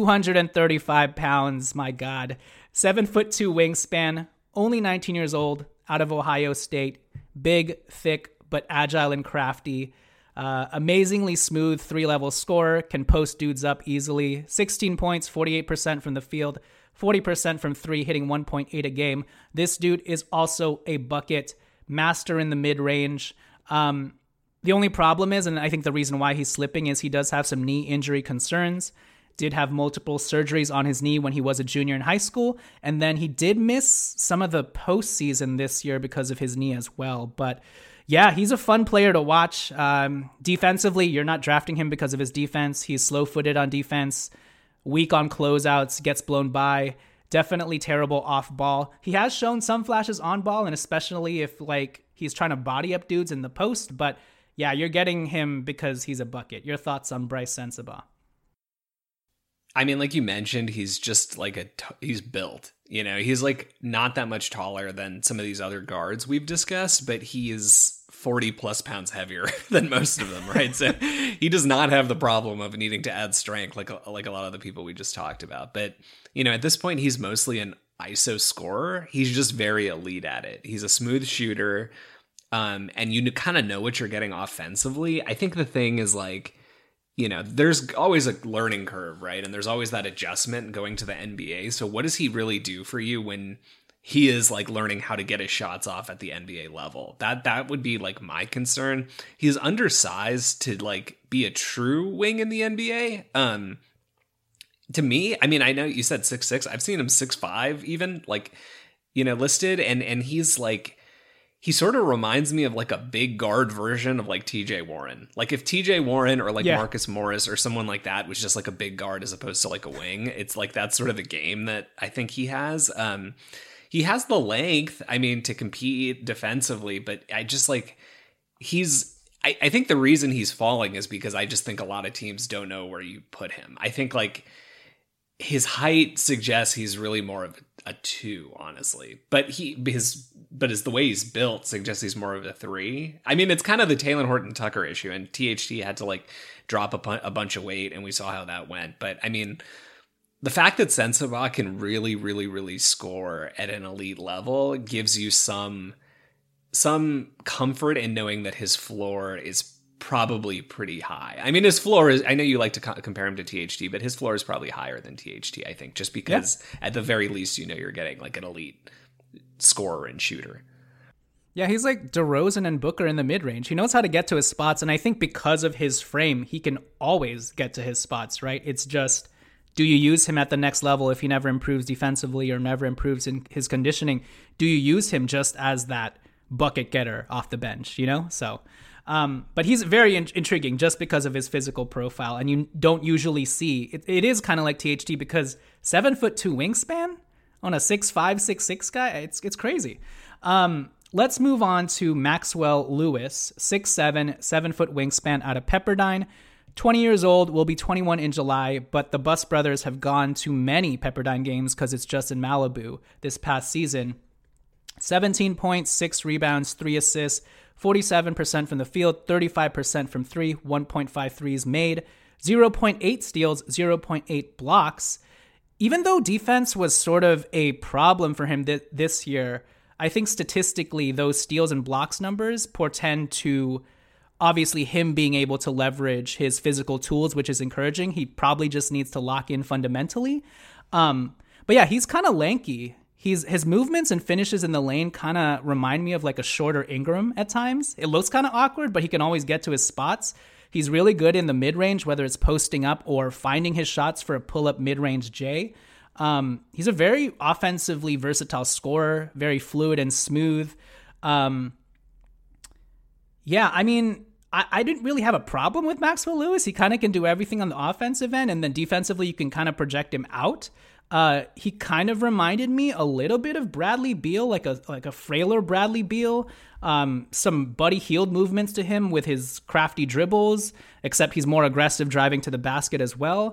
235 pounds, my God. 7'2" wingspan, only 19 years old, out of Ohio State. Big, thick, but agile and crafty. Amazingly smooth 3-level scorer, can post dudes up easily. 16 points, 48% from the field, 40% from 3, hitting 1.8 a game. This dude is also a bucket master in the mid-range. The only problem is, and I think the reason why he's slipping, is he does have some knee injury concerns. Did have multiple surgeries on his knee when he was a junior in high school, and then he did miss some of the postseason this year because of his knee as well. But yeah, he's a fun player to watch. Defensively, you're not drafting him because of his defense. He's slow-footed on defense, weak on closeouts, gets blown by. Definitely terrible off ball. He has shown some flashes on ball, and especially if like he's trying to body up dudes in the post. But yeah, you're getting him because he's a bucket. Your thoughts on Bryce Sensabaugh? I mean, like you mentioned, he's just like he's built, you know, he's like not that much taller than some of these other guards we've discussed, but he is 40 plus pounds heavier than most of them, right? So he does not have the problem of needing to add strength like a lot of the people we just talked about. But, you know, at this point, he's mostly an ISO scorer. He's just very elite at it. He's a smooth shooter. And you kind of know what you're getting offensively. I think the thing is like, there's always a learning curve, right? And there's always that adjustment going to the NBA. So what does he really do for you when he is like learning how to get his shots off at the NBA level? That would be like my concern. He's undersized to like be a true wing in the NBA. To me, I mean, I know you said 6'6". I've seen him 6'5", even like, listed, and he's like, he sort of reminds me of like a big guard version of like TJ Warren. Like if TJ Warren or like Marcus Morris or someone like that was just like a big guard as opposed to like a wing, it's like that's sort of the game that I think he has. He has the length, I mean, to compete defensively, but I just like I think the reason he's falling is because I just think a lot of teams don't know where you put him. I think like his height suggests he's really more of a 2, honestly. But the way he's built suggests he's more of a 3. I mean, it's kind of the Talen Horton-Tucker issue, and THT had to like drop a bunch of weight, and we saw how that went. But I mean, the fact that Sensabaugh can really, really, really score at an elite level gives you some comfort in knowing that his floor is probably pretty high. I mean, his floor is, I know you like to compare him to THT, but his floor is probably higher than THT, I think, just because at the very least, you're getting like an elite scorer and shooter. Yeah, he's like DeRozan and Booker in the mid-range. He knows how to get to his spots, and I think because of his frame, he can always get to his spots, right? It's just, do you use him at the next level if he never improves defensively or never improves in his conditioning? Do you use him just as that bucket getter off the bench, So... but he's very intriguing just because of his physical profile, and you don't usually see it is kind of like THT because 7'2" wingspan on a 6'5", 6'6" guy. It's crazy. Let's move on to Maxwell Lewis, 6'7", 7-foot wingspan out of Pepperdine. 20 years old, will be 21 in July, but the Buss brothers have gone to many Pepperdine games because it's just in Malibu this past season. 17 points, 6 rebounds, 3 assists, 47% from the field, 35% from 3, 1.5 threes made, 0.8 steals, 0.8 blocks. Even though defense was sort of a problem for him this year, I think statistically those steals and blocks numbers portend to obviously him being able to leverage his physical tools, which is encouraging. He probably just needs to lock in fundamentally. But yeah, he's kind of lanky. His movements and finishes in the lane kind of remind me of like a shorter Ingram at times. It looks kind of awkward, but he can always get to his spots. He's really good in the mid-range, whether it's posting up or finding his shots for a pull-up mid-range J. He's a very offensively versatile scorer, very fluid and smooth. Yeah, I mean, I didn't really have a problem with Maxwell Lewis. He kind of can do everything on the offensive end, and then defensively you can kind of project him out. He kind of reminded me a little bit of Bradley Beal, like a frailer Bradley Beal. Some Buddy Hield movements to him with his crafty dribbles, except he's more aggressive driving to the basket as well.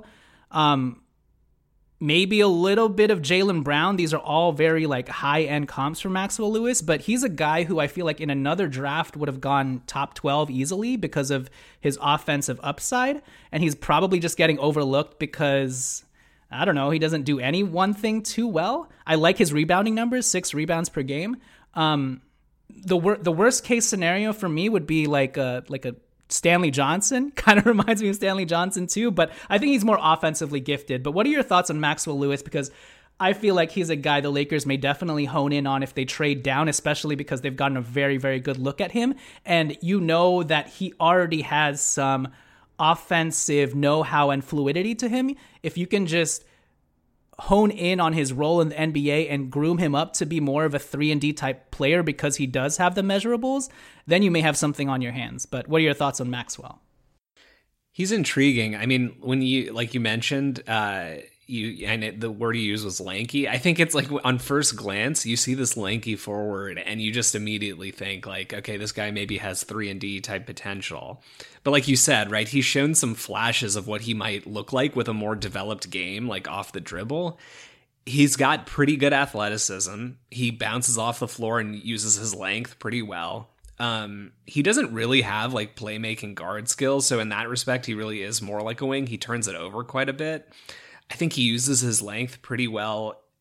Maybe a little bit of Jaylen Brown. These are all very like high-end comps for Maxwell Lewis, but he's a guy who I feel like in another draft would have gone top 12 easily because of his offensive upside, and he's probably just getting overlooked because... I don't know. He doesn't do any one thing too well. I like his rebounding numbers, 6 rebounds per game. The worst case scenario for me would be like a Stanley Johnson. Kind of reminds me of Stanley Johnson too, but I think he's more offensively gifted. But what are your thoughts on Maxwell Lewis? Because I feel like he's a guy the Lakers may definitely hone in on if they trade down, especially because they've gotten a very, very good look at him. And you know that he already has some offensive know-how and fluidity to him. If you can just hone in on his role in the NBA and groom him up to be more of a 3-and-D type player because he does have the measurables, then you may have something on your hands. But what are your thoughts on Maxwell? He's intriguing. I mean, when you, like you mentioned, the word you used was lanky. I think it's like on first glance, you see this lanky forward and you just immediately think like, okay, this guy maybe has 3-and-D type potential. But like you said, right, he's shown some flashes of what he might look like with a more developed game, like off the dribble. He's got pretty good athleticism. He bounces off the floor and uses his length pretty well. He doesn't really have like playmaking guard skills. So in that respect, he really is more like a wing. He turns it over quite a bit. I think he uses his length pretty well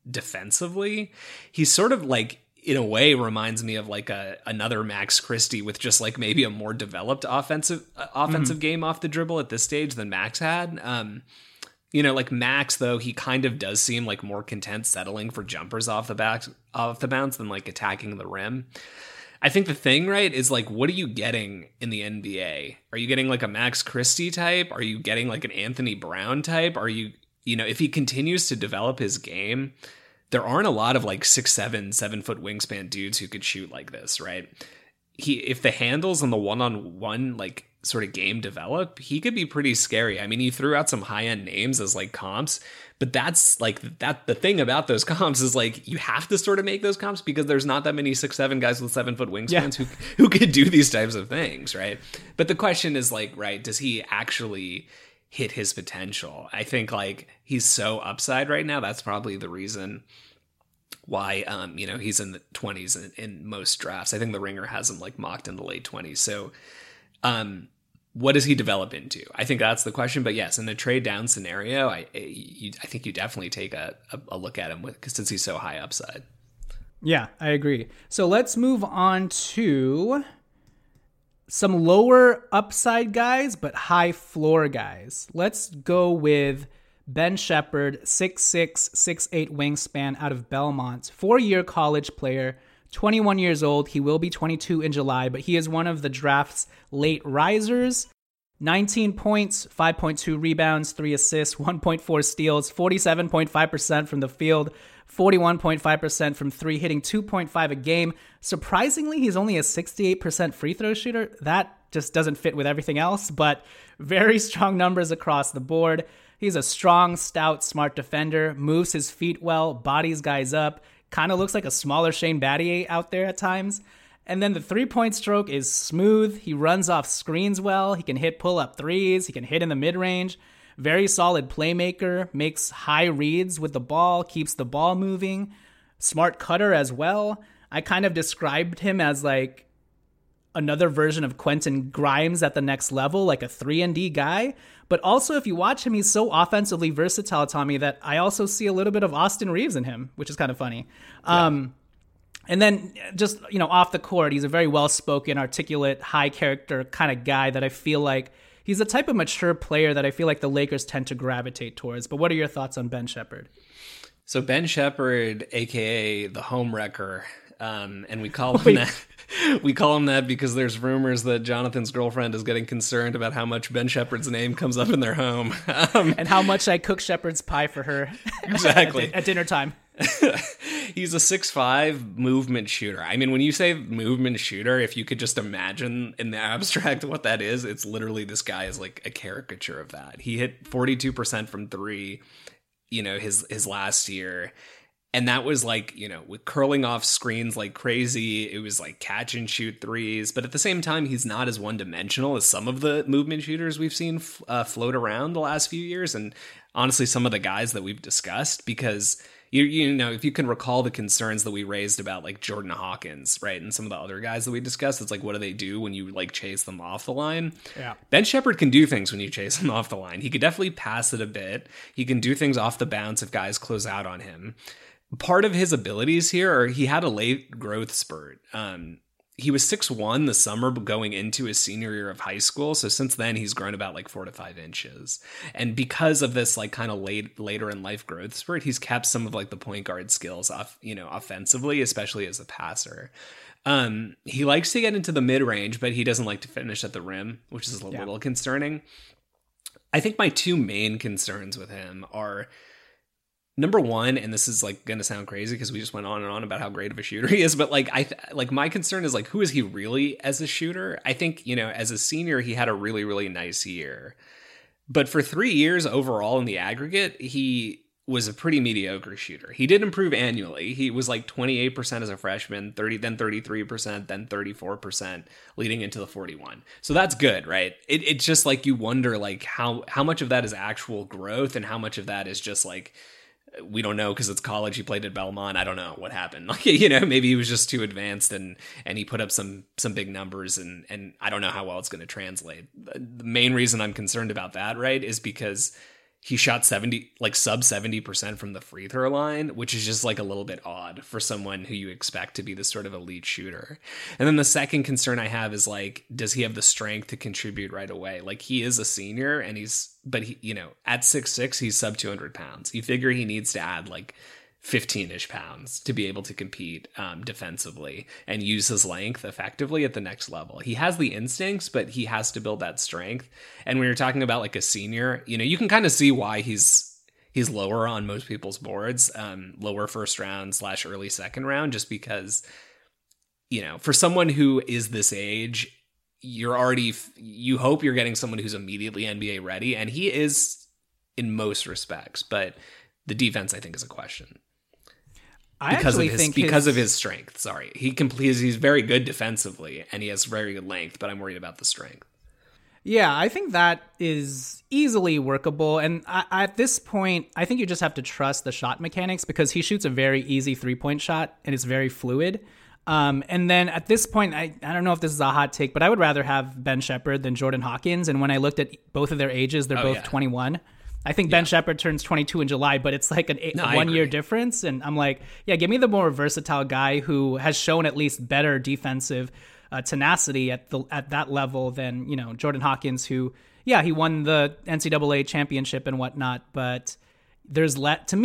defensively. He's sort of like, in a way, reminds me of like another Max Christie with just like maybe a more developed offensive game off the dribble at this stage than Max had. Like Max, though, he kind of does seem like more content settling for jumpers off the bounce than like attacking the rim. I think the thing, right, is like, what are you getting in the NBA? Are you getting like a Max Christie type? Are you getting like an Anthony Brown type? Are you, if he continues to develop his game, there aren't a lot of like 6'7", 7-foot wingspan dudes who could shoot like this, right? If the handles and the one-on-one like sort of game develop, he could be pretty scary. I mean, he threw out some high-end names as like comps, but that's like that. The thing about those comps is like you have to sort of make those comps because there's not that many 6'7" guys with 7-foot wingspans who could do these types of things, right? But the question is like, right, does he actually hit his potential? I think like he's so upside right now. That's probably the reason why he's in the 20s in most drafts. I think the Ringer has him like mocked in the late 20s. So what does he develop into? I think that's the question. But yes, in a trade down scenario, I think you definitely take a look at him since he's so high upside. Yeah, I agree. So let's move on to some lower upside guys, but high floor guys. Let's go with Ben Sheppard, 6'6", 6'8" wingspan out of Belmont, 4-year college player, 21 years old. He will be 22 in July, but he is one of the draft's late risers. 19 points, 5.2 rebounds, 3 assists, 1.4 steals, 47.5% from the field, 41.5% from three, hitting 2.5 a game. Surprisingly, he's only a 68% free throw shooter. That just doesn't fit with everything else, but very strong numbers across the board. He's a strong, stout, smart defender, moves his feet well, bodies guys up, kind of looks like a smaller Shane Battier out there at times. And then the three-point stroke is smooth. He runs off screens well. He can hit pull-up threes. He can hit in the mid-range. Very solid playmaker, makes high reads with the ball, keeps the ball moving. Smart cutter as well. I kind of described him as like another version of Quentin Grimes at the next level, like a 3-and-D guy. But also, if you watch him, he's so offensively versatile, Tommy, that I also see a little bit of Austin Reeves in him, which is kind of funny. Yeah. And then just, off the court, he's a very well-spoken, articulate, high-character kind of guy that I feel like he's the type of mature player that I feel like the Lakers tend to gravitate towards. But what are your thoughts on Ben Sheppard? So Ben Sheppard, a.k.a. the home wrecker, and we call him that. We call him that because there's rumors that Jonathan's girlfriend is getting concerned about how much Ben Sheppard's name comes up in their home. And how much I cook shepherd's pie for her exactly at dinner time. He's a 6'5" movement shooter. I mean, when you say movement shooter, if you could just imagine in the abstract what that is, it's literally this guy is like a caricature of that. He hit 42% from three, his last year. And that was like, with curling off screens like crazy. It was like catch and shoot threes. But at the same time, he's not as one-dimensional as some of the movement shooters we've seen float around the last few years. And honestly, some of the guys that we've discussed, because if you can recall the concerns that we raised about like Jordan Hawkins, right? And some of the other guys that we discussed, it's like, what do they do when you like chase them off the line? Yeah. Ben Sheppard can do things when you chase him off the line. He could definitely pass it a bit. He can do things off the bounce if guys close out on him. Part of his abilities here are he had a late growth spurt. He was 6'1" the summer going into his senior year of high school. So since then, he's grown about like 4 to 5 inches. And because of this like kind of later in life growth spurt, he's kept some of like the point guard skills off, offensively, especially as a passer. He likes to get into the mid range, but he doesn't like to finish at the rim, which is a little concerning. I think my two main concerns with him are, number one, and this is like going to sound crazy because we just went on and on about how great of a shooter he is, but like my concern is like, who is he really as a shooter? I think, as a senior, he had a really, really nice year, but for 3 years overall in the aggregate, he was a pretty mediocre shooter. He did improve annually. He was like 28% as a freshman, then 33%, then 34%, leading into the 41. So that's good, right? It's just like you wonder like how much of that is actual growth and how much of that is just like, we don't know because it's college. He played at Belmont. I don't know what happened. Like, maybe he was just too advanced and he put up some big numbers and I don't know how well it's going to translate. The main reason I'm concerned about that, right, is because he shot sub 70% from the free throw line, which is just like a little bit odd for someone who you expect to be this sort of elite shooter. And then the second concern I have is like, does he have the strength to contribute right away? Like, he is a senior and but he, you know, at 6'6", he's sub 200 pounds. You figure he needs to add like 15-ish pounds to be able to compete defensively and use his length effectively at the next level. He has the instincts, but he has to build that strength. And when you're talking about like a senior, you know, you can kind of see why he's lower on most people's boards, lower first round / early second round, just because, you know, for someone who is this age, you hope you're getting someone who's immediately NBA ready, and he is in most respects, but the defense I think is a question. Because of his strength. Sorry, he's very good defensively and he has very good length, but I'm worried about the strength. Yeah, I think that is easily workable. And at this point, I think you just have to trust the shot mechanics, because he shoots a very easy 3-point shot and it's very fluid. And then at this point, I don't know if this is a hot take, but I would rather have Ben Sheppard than Jordan Hawkins. And when I looked at both of their ages, they're both 21. I think Ben Sheppard turns 22 in July, but it's like a 1 year difference. And I'm like, yeah, give me the more versatile guy who has shown at least better defensive tenacity at that level than, you know, Jordan Hawkins, who, yeah, he won the NCAA championship and whatnot, but there's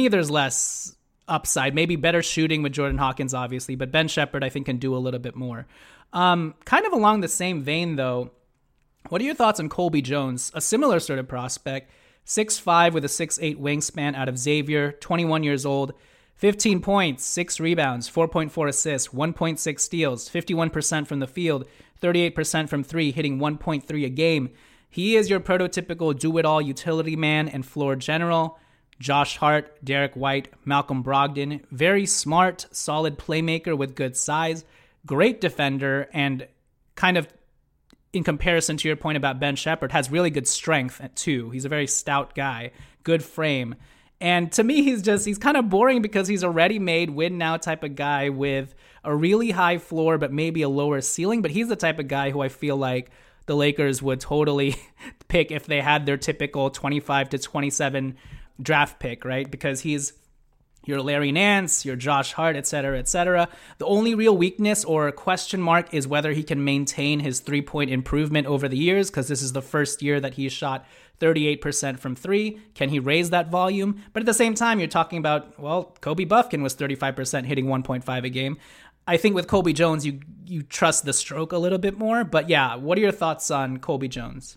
less upside, maybe better shooting with Jordan Hawkins, obviously, but Ben Sheppard, I think, can do a little bit more. Kind of along the same vein, though, what are your thoughts on Colby Jones, a similar sort of prospect? 6'5" with a 6'8" wingspan out of Xavier, 21 years old, 15 points, 6 rebounds, 4.4 assists, 1.6 steals, 51% from the field, 38% from three, hitting 1.3 a game. He is your prototypical do-it-all utility man and floor general. Josh Hart, Derek White, Malcolm Brogdon, very smart, solid playmaker with good size, great defender, and kind of, in comparison to your point about Ben Sheppard, has really good strength too. He's a very stout guy, good frame. And to me, he's kind of boring because he's a ready-made win-now type of guy with a really high floor but maybe a lower ceiling. But he's the type of guy who I feel like the Lakers would totally pick if they had their typical 25 to 27 draft pick, right? Because he's your Larry Nance, your Josh Hart, et cetera, et cetera. The only real weakness or question mark is whether he can maintain his 3-point improvement over the years, because this is the first year that he's shot 38% from three. Can he raise that volume? But at the same time, you're talking about, well, Kobe Buffkin was 35% hitting 1.5 a game. I think with Colby Jones, you trust the stroke a little bit more. But yeah, what are your thoughts on Colby Jones?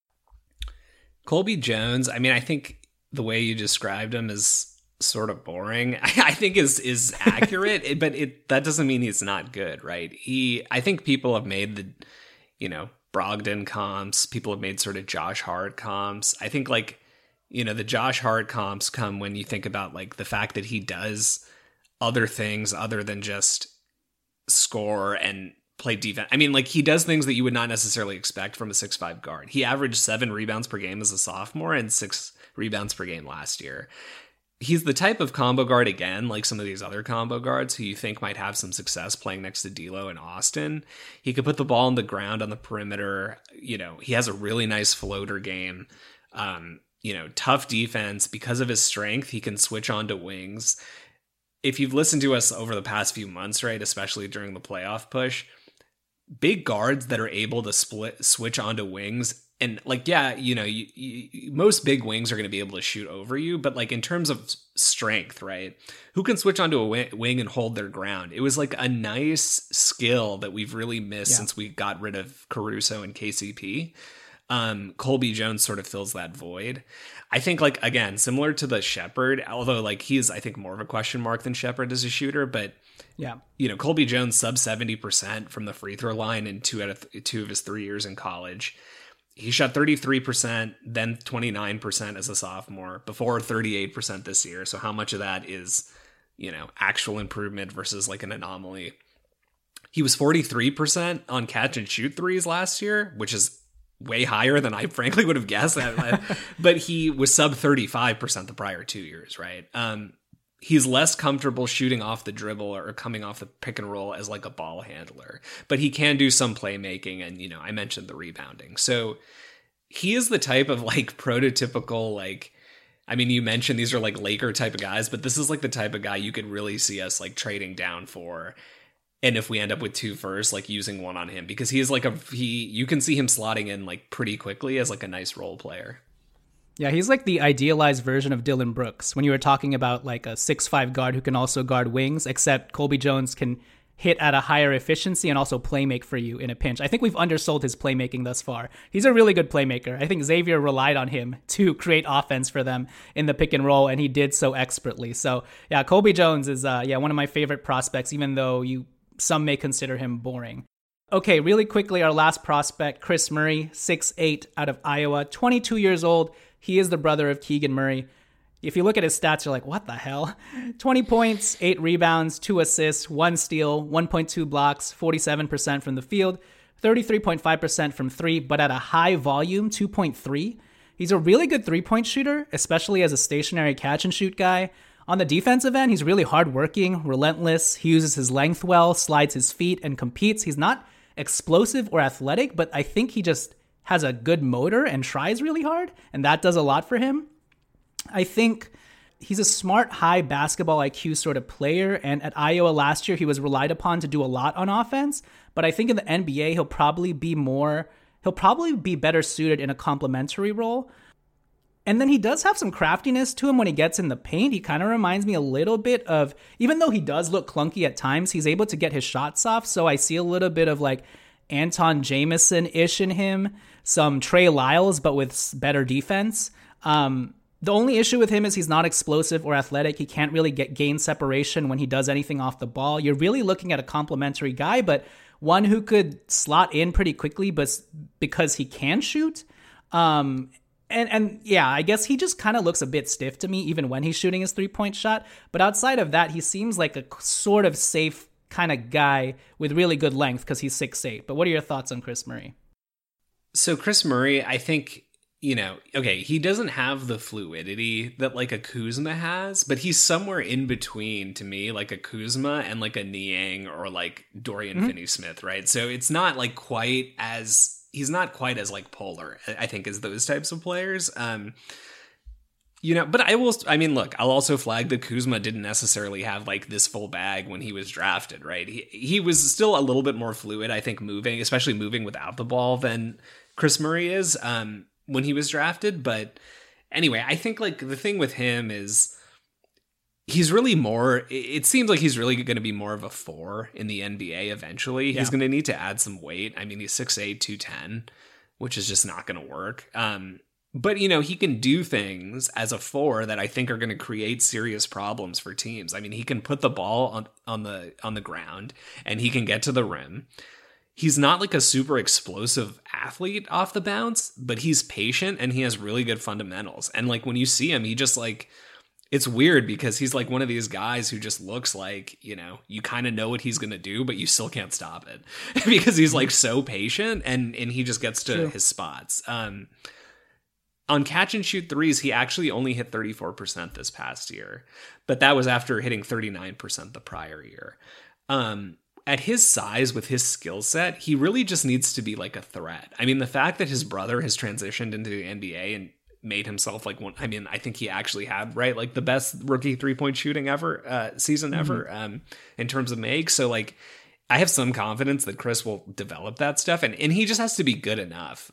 Colby Jones, I mean, I think the way you described him is sort of boring. I think is accurate, but that doesn't mean he's not good, right? I think people have made the, you know, Brogdon comps. People have made sort of Josh Hart comps. I think, like, you know, the Josh Hart comps come when you think about like the fact that he does other things other than just score and play defense. I mean, like, he does things that you would not necessarily expect from a 6'5" guard. He averaged 7 rebounds per game as a sophomore and 6 rebounds per game last year. He's the type of combo guard, again, like some of these other combo guards who you think might have some success playing next to D'Lo and Austin. He could put the ball on the ground on the perimeter. You know, he has a really nice floater game. You know, tough defense. Because of his strength, he can switch onto wings. If you've listened to us over the past few months, right, especially during the playoff push, big guards that are able to switch onto wings. And like, yeah, you know, most big wings are going to be able to shoot over you, but like in terms of strength, right? Who can switch onto a wing and hold their ground? It was like a nice skill that we've really missed since we got rid of Caruso and KCP. Colby Jones sort of fills that void. I think, like, again, similar to the Sheppard, although like he's, I think, more of a question mark than Sheppard as a shooter, but yeah, you know, Colby Jones sub 70% from the free throw line in two of his 3 years in college. He shot 33%, then 29% as a sophomore, before 38% this year. So how much of that is, you know, actual improvement versus like an anomaly? He was 43% on catch and shoot threes last year, which is way higher than I frankly would have guessed. But he was sub 35% the prior 2 years, right? He's less comfortable shooting off the dribble or coming off the pick and roll as like a ball handler, but he can do some playmaking. And, you know, I mentioned the rebounding. So he is the type of like prototypical, like, I mean, you mentioned these are like Laker type of guys, but this is like the type of guy you could really see us like trading down for. And if we end up with 2 firsts, like using one on him, because he is like you can see him slotting in like pretty quickly as like a nice role player. Yeah, he's like the idealized version of Dylan Brooks when you were talking about like a 6'5" guard who can also guard wings, except Colby Jones can hit at a higher efficiency and also playmake for you in a pinch. I think we've undersold his playmaking thus far. He's a really good playmaker. I think Xavier relied on him to create offense for them in the pick and roll, and he did so expertly. So yeah, Colby Jones is one of my favorite prospects, even though some may consider him boring. Okay, really quickly, our last prospect, Chris Murray, 6'8", out of Iowa, 22 years old. He is the brother of Keegan Murray. If you look at his stats, you're like, what the hell? 20 points, 8 rebounds, 2 assists, 1 steal, 1.2 blocks, 47% from the field, 33.5% from 3, but at a high volume, 2.3. He's a really good three-point shooter, especially as a stationary catch-and-shoot guy. On the defensive end, he's really hardworking, relentless. He uses his length well, slides his feet, and competes. He's not explosive or athletic, but I think he just has a good motor and tries really hard, and that does a lot for him. I think he's a smart, high basketball IQ sort of player, and at Iowa last year, he was relied upon to do a lot on offense, but I think in the NBA, he'll probably be better suited in a complementary role. And then he does have some craftiness to him when he gets in the paint. He kind of reminds me a little bit of, even though he does look clunky at times, he's able to get his shots off, so I see a little bit of like Anton Jameson-ish in him, some Trey Lyles, but with better defense. The only issue with him is he's not explosive or athletic. He can't really gain separation when he does anything off the ball. You're really looking at a complementary guy, but one who could slot in pretty quickly, but because he can shoot. And yeah, I guess he just kind of looks a bit stiff to me, even when he's shooting his three-point shot. But outside of that, he seems like a sort of safe kind of guy with really good length because he's 6'8". But what are your thoughts on Chris Murray? So Chris Murray, I think, he doesn't have the fluidity that like a Kuzma has, but he's somewhere in between to me, like a Kuzma and like a Niang or like Dorian Finney-Smith, right? So it's not like he's not quite as like polar, I think, as those types of players. But I'll also flag that Kuzma didn't necessarily have like this full bag when he was drafted, right? He was still a little bit more fluid, I think, especially moving without the ball than Chris Murray is when he was drafted. But anyway, I think like the thing with him is he's really it seems like he's really going to be more of a 4 in the NBA eventually. Yeah. He's going to need to add some weight. I mean, he's 6'8", 210, which is just not going to work. But, he can do things as a 4 that I think are going to create serious problems for teams. I mean, he can put the ball on the ground and he can get to the rim. He's not like a super explosive athlete off the bounce, but he's patient and he has really good fundamentals. And like when you see him, he just like, it's weird because he's like one of these guys who just looks like, you kind of know what he's going to do, but you still can't stop it because he's like so patient and he just gets to his spots. On catch and shoot threes, he actually only hit 34% this past year, but that was after hitting 39% the prior year. At his size, with his skill set, he really just needs to be like a threat. I mean, the fact that his brother has transitioned into the NBA and made himself like one, I mean, I think he actually had, right, like the best rookie 3-point shooting season ever in terms of make. So like, I have some confidence that Chris will develop that stuff and he just has to be good enough.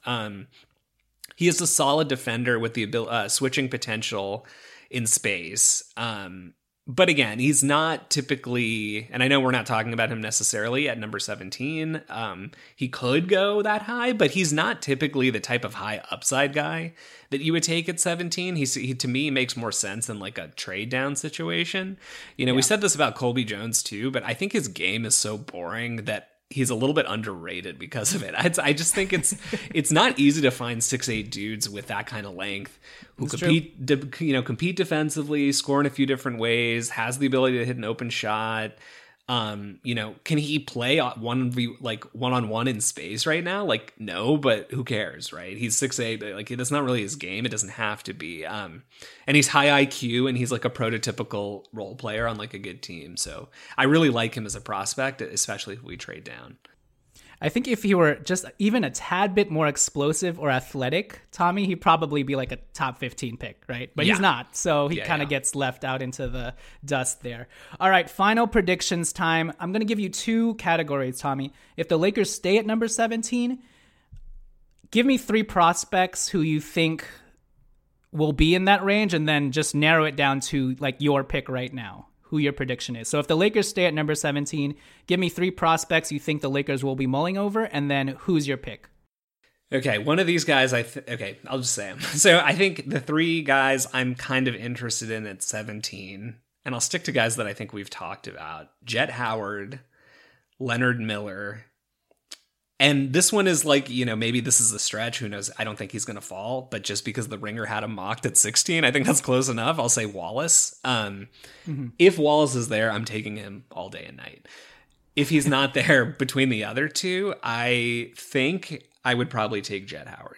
He is a solid defender with the switching potential in space. But again, he's not typically, and I know we're not talking about him necessarily at number 17. He could go that high, but he's not typically the type of high upside guy that you would take at 17. He to me makes more sense in like a trade down situation. We said this about Colby Jones too, but I think his game is so boring that he's a little bit underrated because of it. I just think it's not easy to find 6'8" dudes with that kind of length who compete defensively, score in a few different ways, has the ability to hit an open shot. Can he play one-on-one in space right now? Like, no, but who cares, right? He's 6'8", like that's not really his game. It doesn't have to be. And he's high IQ and he's like a prototypical role player on like a good team. So I really like him as a prospect, especially if we trade down. I think if he were just even a tad bit more explosive or athletic, Tommy, he'd probably be like a top 15 pick, right? But he's not, so he kind of gets left out into the dust there. All right, final predictions time. I'm going to give you 2 categories, Tommy. If the Lakers stay at number 17, give me 3 prospects who you think will be in that range, and then just narrow it down to like your pick right now, who your prediction is. So if the Lakers stay at number 17, give me 3 prospects you think the Lakers will be mulling over, and then who's your pick? Okay, one of these guys, okay, I'll just say them. So I think the 3 guys I'm kind of interested in at 17, and I'll stick to guys that I think we've talked about. Jett Howard, Leonard Miller. And this one is like, maybe this is a stretch. Who knows? I don't think he's going to fall. But just because the Ringer had him mocked at 16, I think that's close enough. I'll say Wallace. If Wallace is there, I'm taking him all day and night. If he's not there between the other 2, I think I would probably take Jett Howard.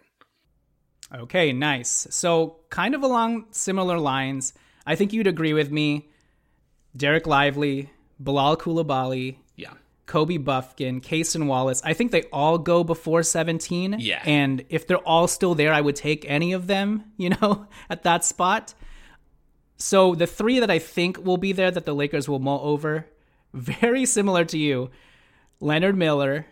Okay, nice. So kind of along similar lines, I think you'd agree with me. Derek Lively, Bilal Coulibaly, Kobe Buffkin, Cason Wallace. I think they all go before 17. Yeah. And if they're all still there, I would take any of them, at that spot. So the 3 that I think will be there that the Lakers will mull over, very similar to you. Leonard Miller,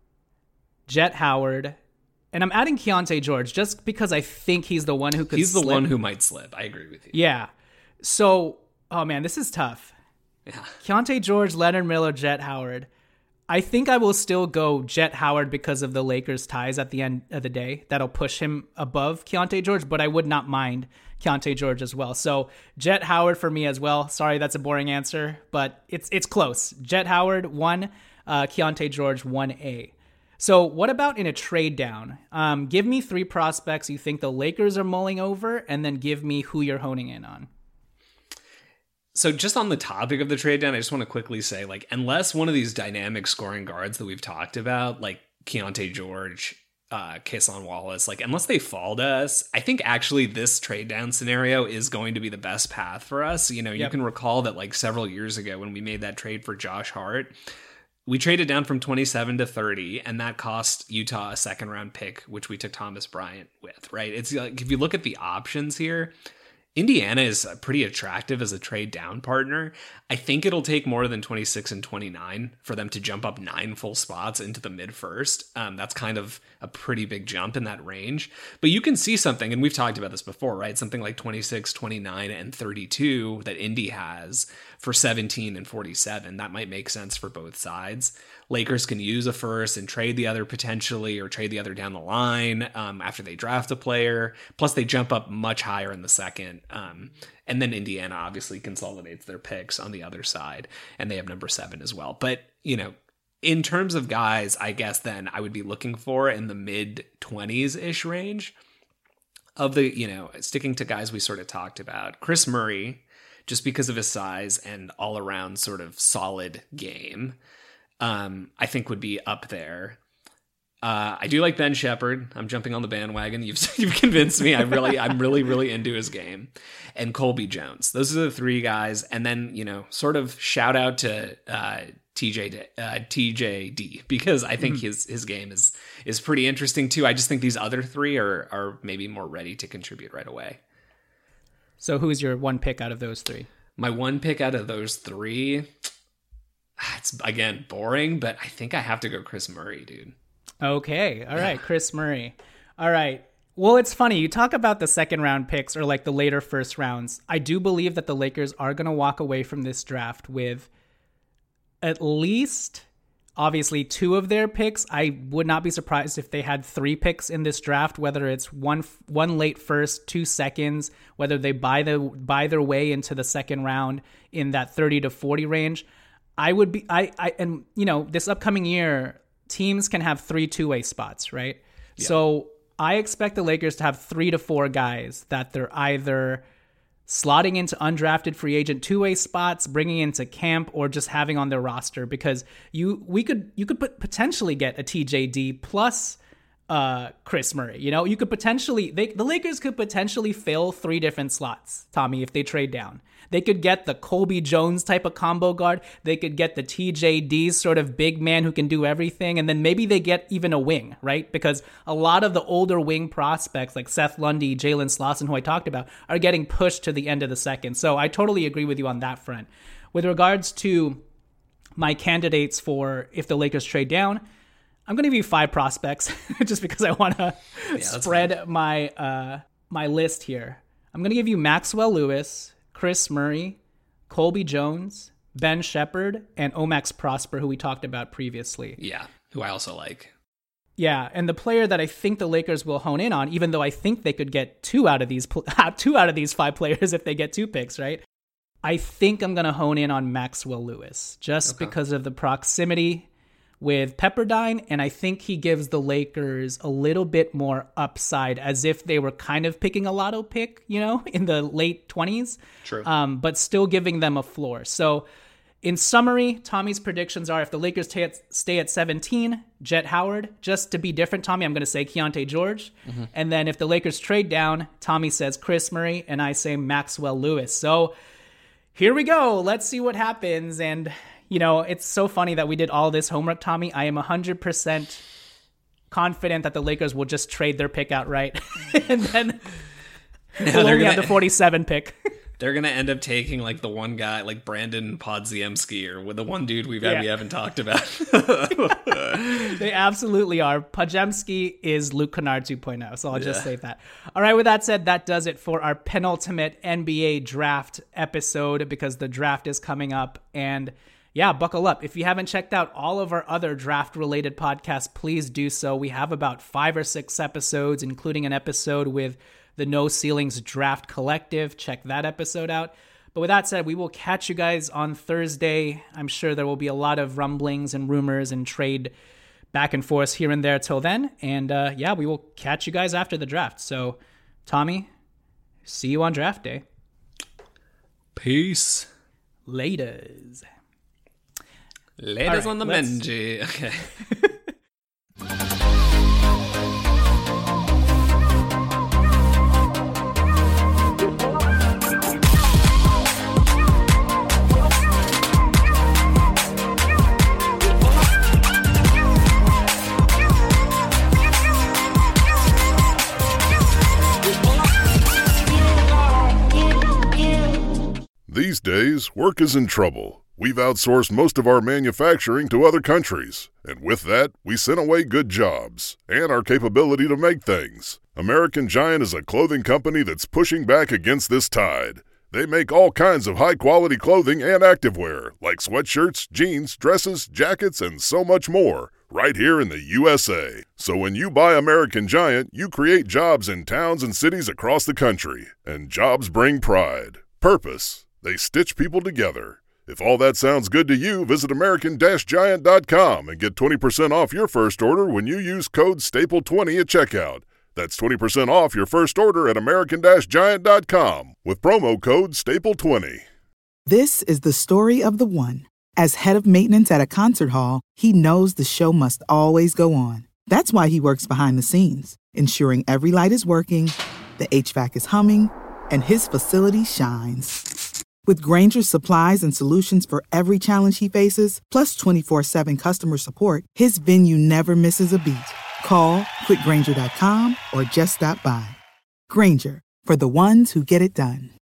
Jett Howard, and I'm adding Keyonte George just because I think he's the one who could He's slip. the one who might slip. I agree with you. Yeah. So, oh man, this is tough. Yeah. Keyonte George, Leonard Miller, Jett Howard. I think I will still go Jett Howard because of the Lakers' ties at the end of the day. That'll push him above Keyonte George, but I would not mind Keyonte George as well. So Jett Howard for me as well. Sorry, that's a boring answer, but it's close. Jett Howard 1, Keyonte George 1A. So what about in a trade down? Give me 3 prospects you think the Lakers are mulling over, and then give me who you're honing in on. So just on the topic of the trade down, I just want to quickly say, like, unless one of these dynamic scoring guards that we've talked about, like Keyonte George, Cason Wallace, like, unless they fall to us, I think actually this trade down scenario is going to be the best path for us. You can recall that like several years ago when we made that trade for Josh Hart, we traded down from 27 to 30, and that cost Utah a 2nd round pick, which we took Thomas Bryant with, right? It's like, if you look at the options here, Indiana is pretty attractive as a trade down partner. I think it'll take more than 26 and 29 for them to jump up 9 full spots into the mid-first. That's kind of a pretty big jump in that range. But you can see something, and we've talked about this before, right? Something like 26, 29, and 32 that Indy has for 17 and 47. That might make sense for both sides. Lakers can use a first and trade the other potentially, or trade the other down the line after they draft a player. Plus, they jump up much higher in the second. And then Indiana obviously consolidates their picks on the other side, and they have number 7 as well. But, in terms of guys, I guess then I would be looking for in the mid-20s-ish range of the, sticking to guys we sort of talked about. Chris Murray, just because of his size and all-around sort of solid game, I think would be up there. I do like Ben Shepherd. I'm jumping on the bandwagon. You've convinced me. I'm really into his game. And Colby Jones. Those are the 3 guys. And then, sort of shout out to TJD, because I think his game is pretty interesting too. I just think these other 3 are maybe more ready to contribute right away. So who's your one pick out of those 3? My one pick out of those 3, it's again boring, but I think I have to go Chris Murray, dude. Okay. All right. Chris Murray. All right. Well, it's funny. You talk about the 2nd round picks or like the later first rounds. I do believe that the Lakers are going to walk away from this draft with at least, obviously, 2 of their picks. I would not be surprised if they had 3 picks in this draft, whether it's one late first, 2 seconds, whether they buy their way into the 2nd round in that 30 to 40 range. And this upcoming year, teams can have 3 two-way spots, right? Yeah. So I expect the Lakers to have 3 to 4 guys that they're either slotting into undrafted free agent two-way spots, bringing into camp, or just having on their roster, because you could potentially get a TJD plus Chris Murray. You know, you could potentially, the Lakers could potentially fill 3 different slots, Tommy, if they trade down. They could get the Colby Jones type of combo guard. They could get the TJD sort of big man who can do everything. And then maybe they get even a wing, right? Because a lot of the older wing prospects like Seth Lundy, Jalen Slauson, who I talked about, are getting pushed to the end of the second. So I totally agree with you on that front. With regards to my candidates for if the Lakers trade down, I'm going to give you 5 prospects just because I want to spread my my list here. I'm going to give you Maxwell Lewis, Chris Murray, Colby Jones, Ben Shepherd, and Omax Prosper, who we talked about previously. Yeah, who I also like. Yeah, and the player that I think the Lakers will hone in on, even though I think they could get 2 out of these 5 players if they get 2 picks, right? I think I'm going to hone in on Maxwell Lewis just because of the proximity with Pepperdine, and I think he gives the Lakers a little bit more upside, as if they were kind of picking a lotto pick, you know, in the late 20s. True. But still giving them a floor. So in summary, Tommy's predictions are if the Lakers stay at 17, Jet Howard. Just to be different, Tommy, I'm going to say Keontae George. Mm-hmm. And then if the Lakers trade down, Tommy says Chris Murray, and I say Maxwell Lewis. So here we go. Let's see what happens. And you know, it's so funny that we did all this homework, Tommy. I am 100% confident that the Lakers will just trade their pick outright. And then we'll only have the 47 pick. They're going to end up taking like the one guy, like Brandon Podziemski, or with the one dude we haven't talked about. They absolutely are. Podziemski is Luke Kennard 2.0, so I'll just say that. All right, with that said, that does it for our penultimate NBA draft episode, because the draft is coming up. And yeah, buckle up. If you haven't checked out all of our other draft-related podcasts, please do so. We have about 5 or 6 episodes, including an episode with the No Ceilings Draft Collective. Check that episode out. But with that said, we will catch you guys on Thursday. I'm sure there will be a lot of rumblings and rumors and trade back and forth here and there till then. And yeah, we will catch you guys after the draft. So, Tommy, see you on draft day. Peace. Laters. Laters on the Menji. Okay. These days, work is in trouble. We've outsourced most of our manufacturing to other countries, and with that, we sent away good jobs and our capability to make things. American Giant is a clothing company that's pushing back against this tide. They make all kinds of high-quality clothing and activewear, like sweatshirts, jeans, dresses, jackets, and so much more, right here in the USA. So when you buy American Giant, you create jobs in towns and cities across the country. And jobs bring pride, purpose. They stitch people together. If all that sounds good to you, visit American-Giant.com and get 20% off your first order when you use code STAPLE20 at checkout. That's 20% off your first order at American-Giant.com with promo code STAPLE20. This is the story of the one. As head of maintenance at a concert hall, he knows the show must always go on. That's why he works behind the scenes, ensuring every light is working, the HVAC is humming, and his facility shines. With Grainger's supplies and solutions for every challenge he faces, plus 24/7 customer support, his venue never misses a beat. Call quickgrainger.com or just stop by. Grainger, for the ones who get it done.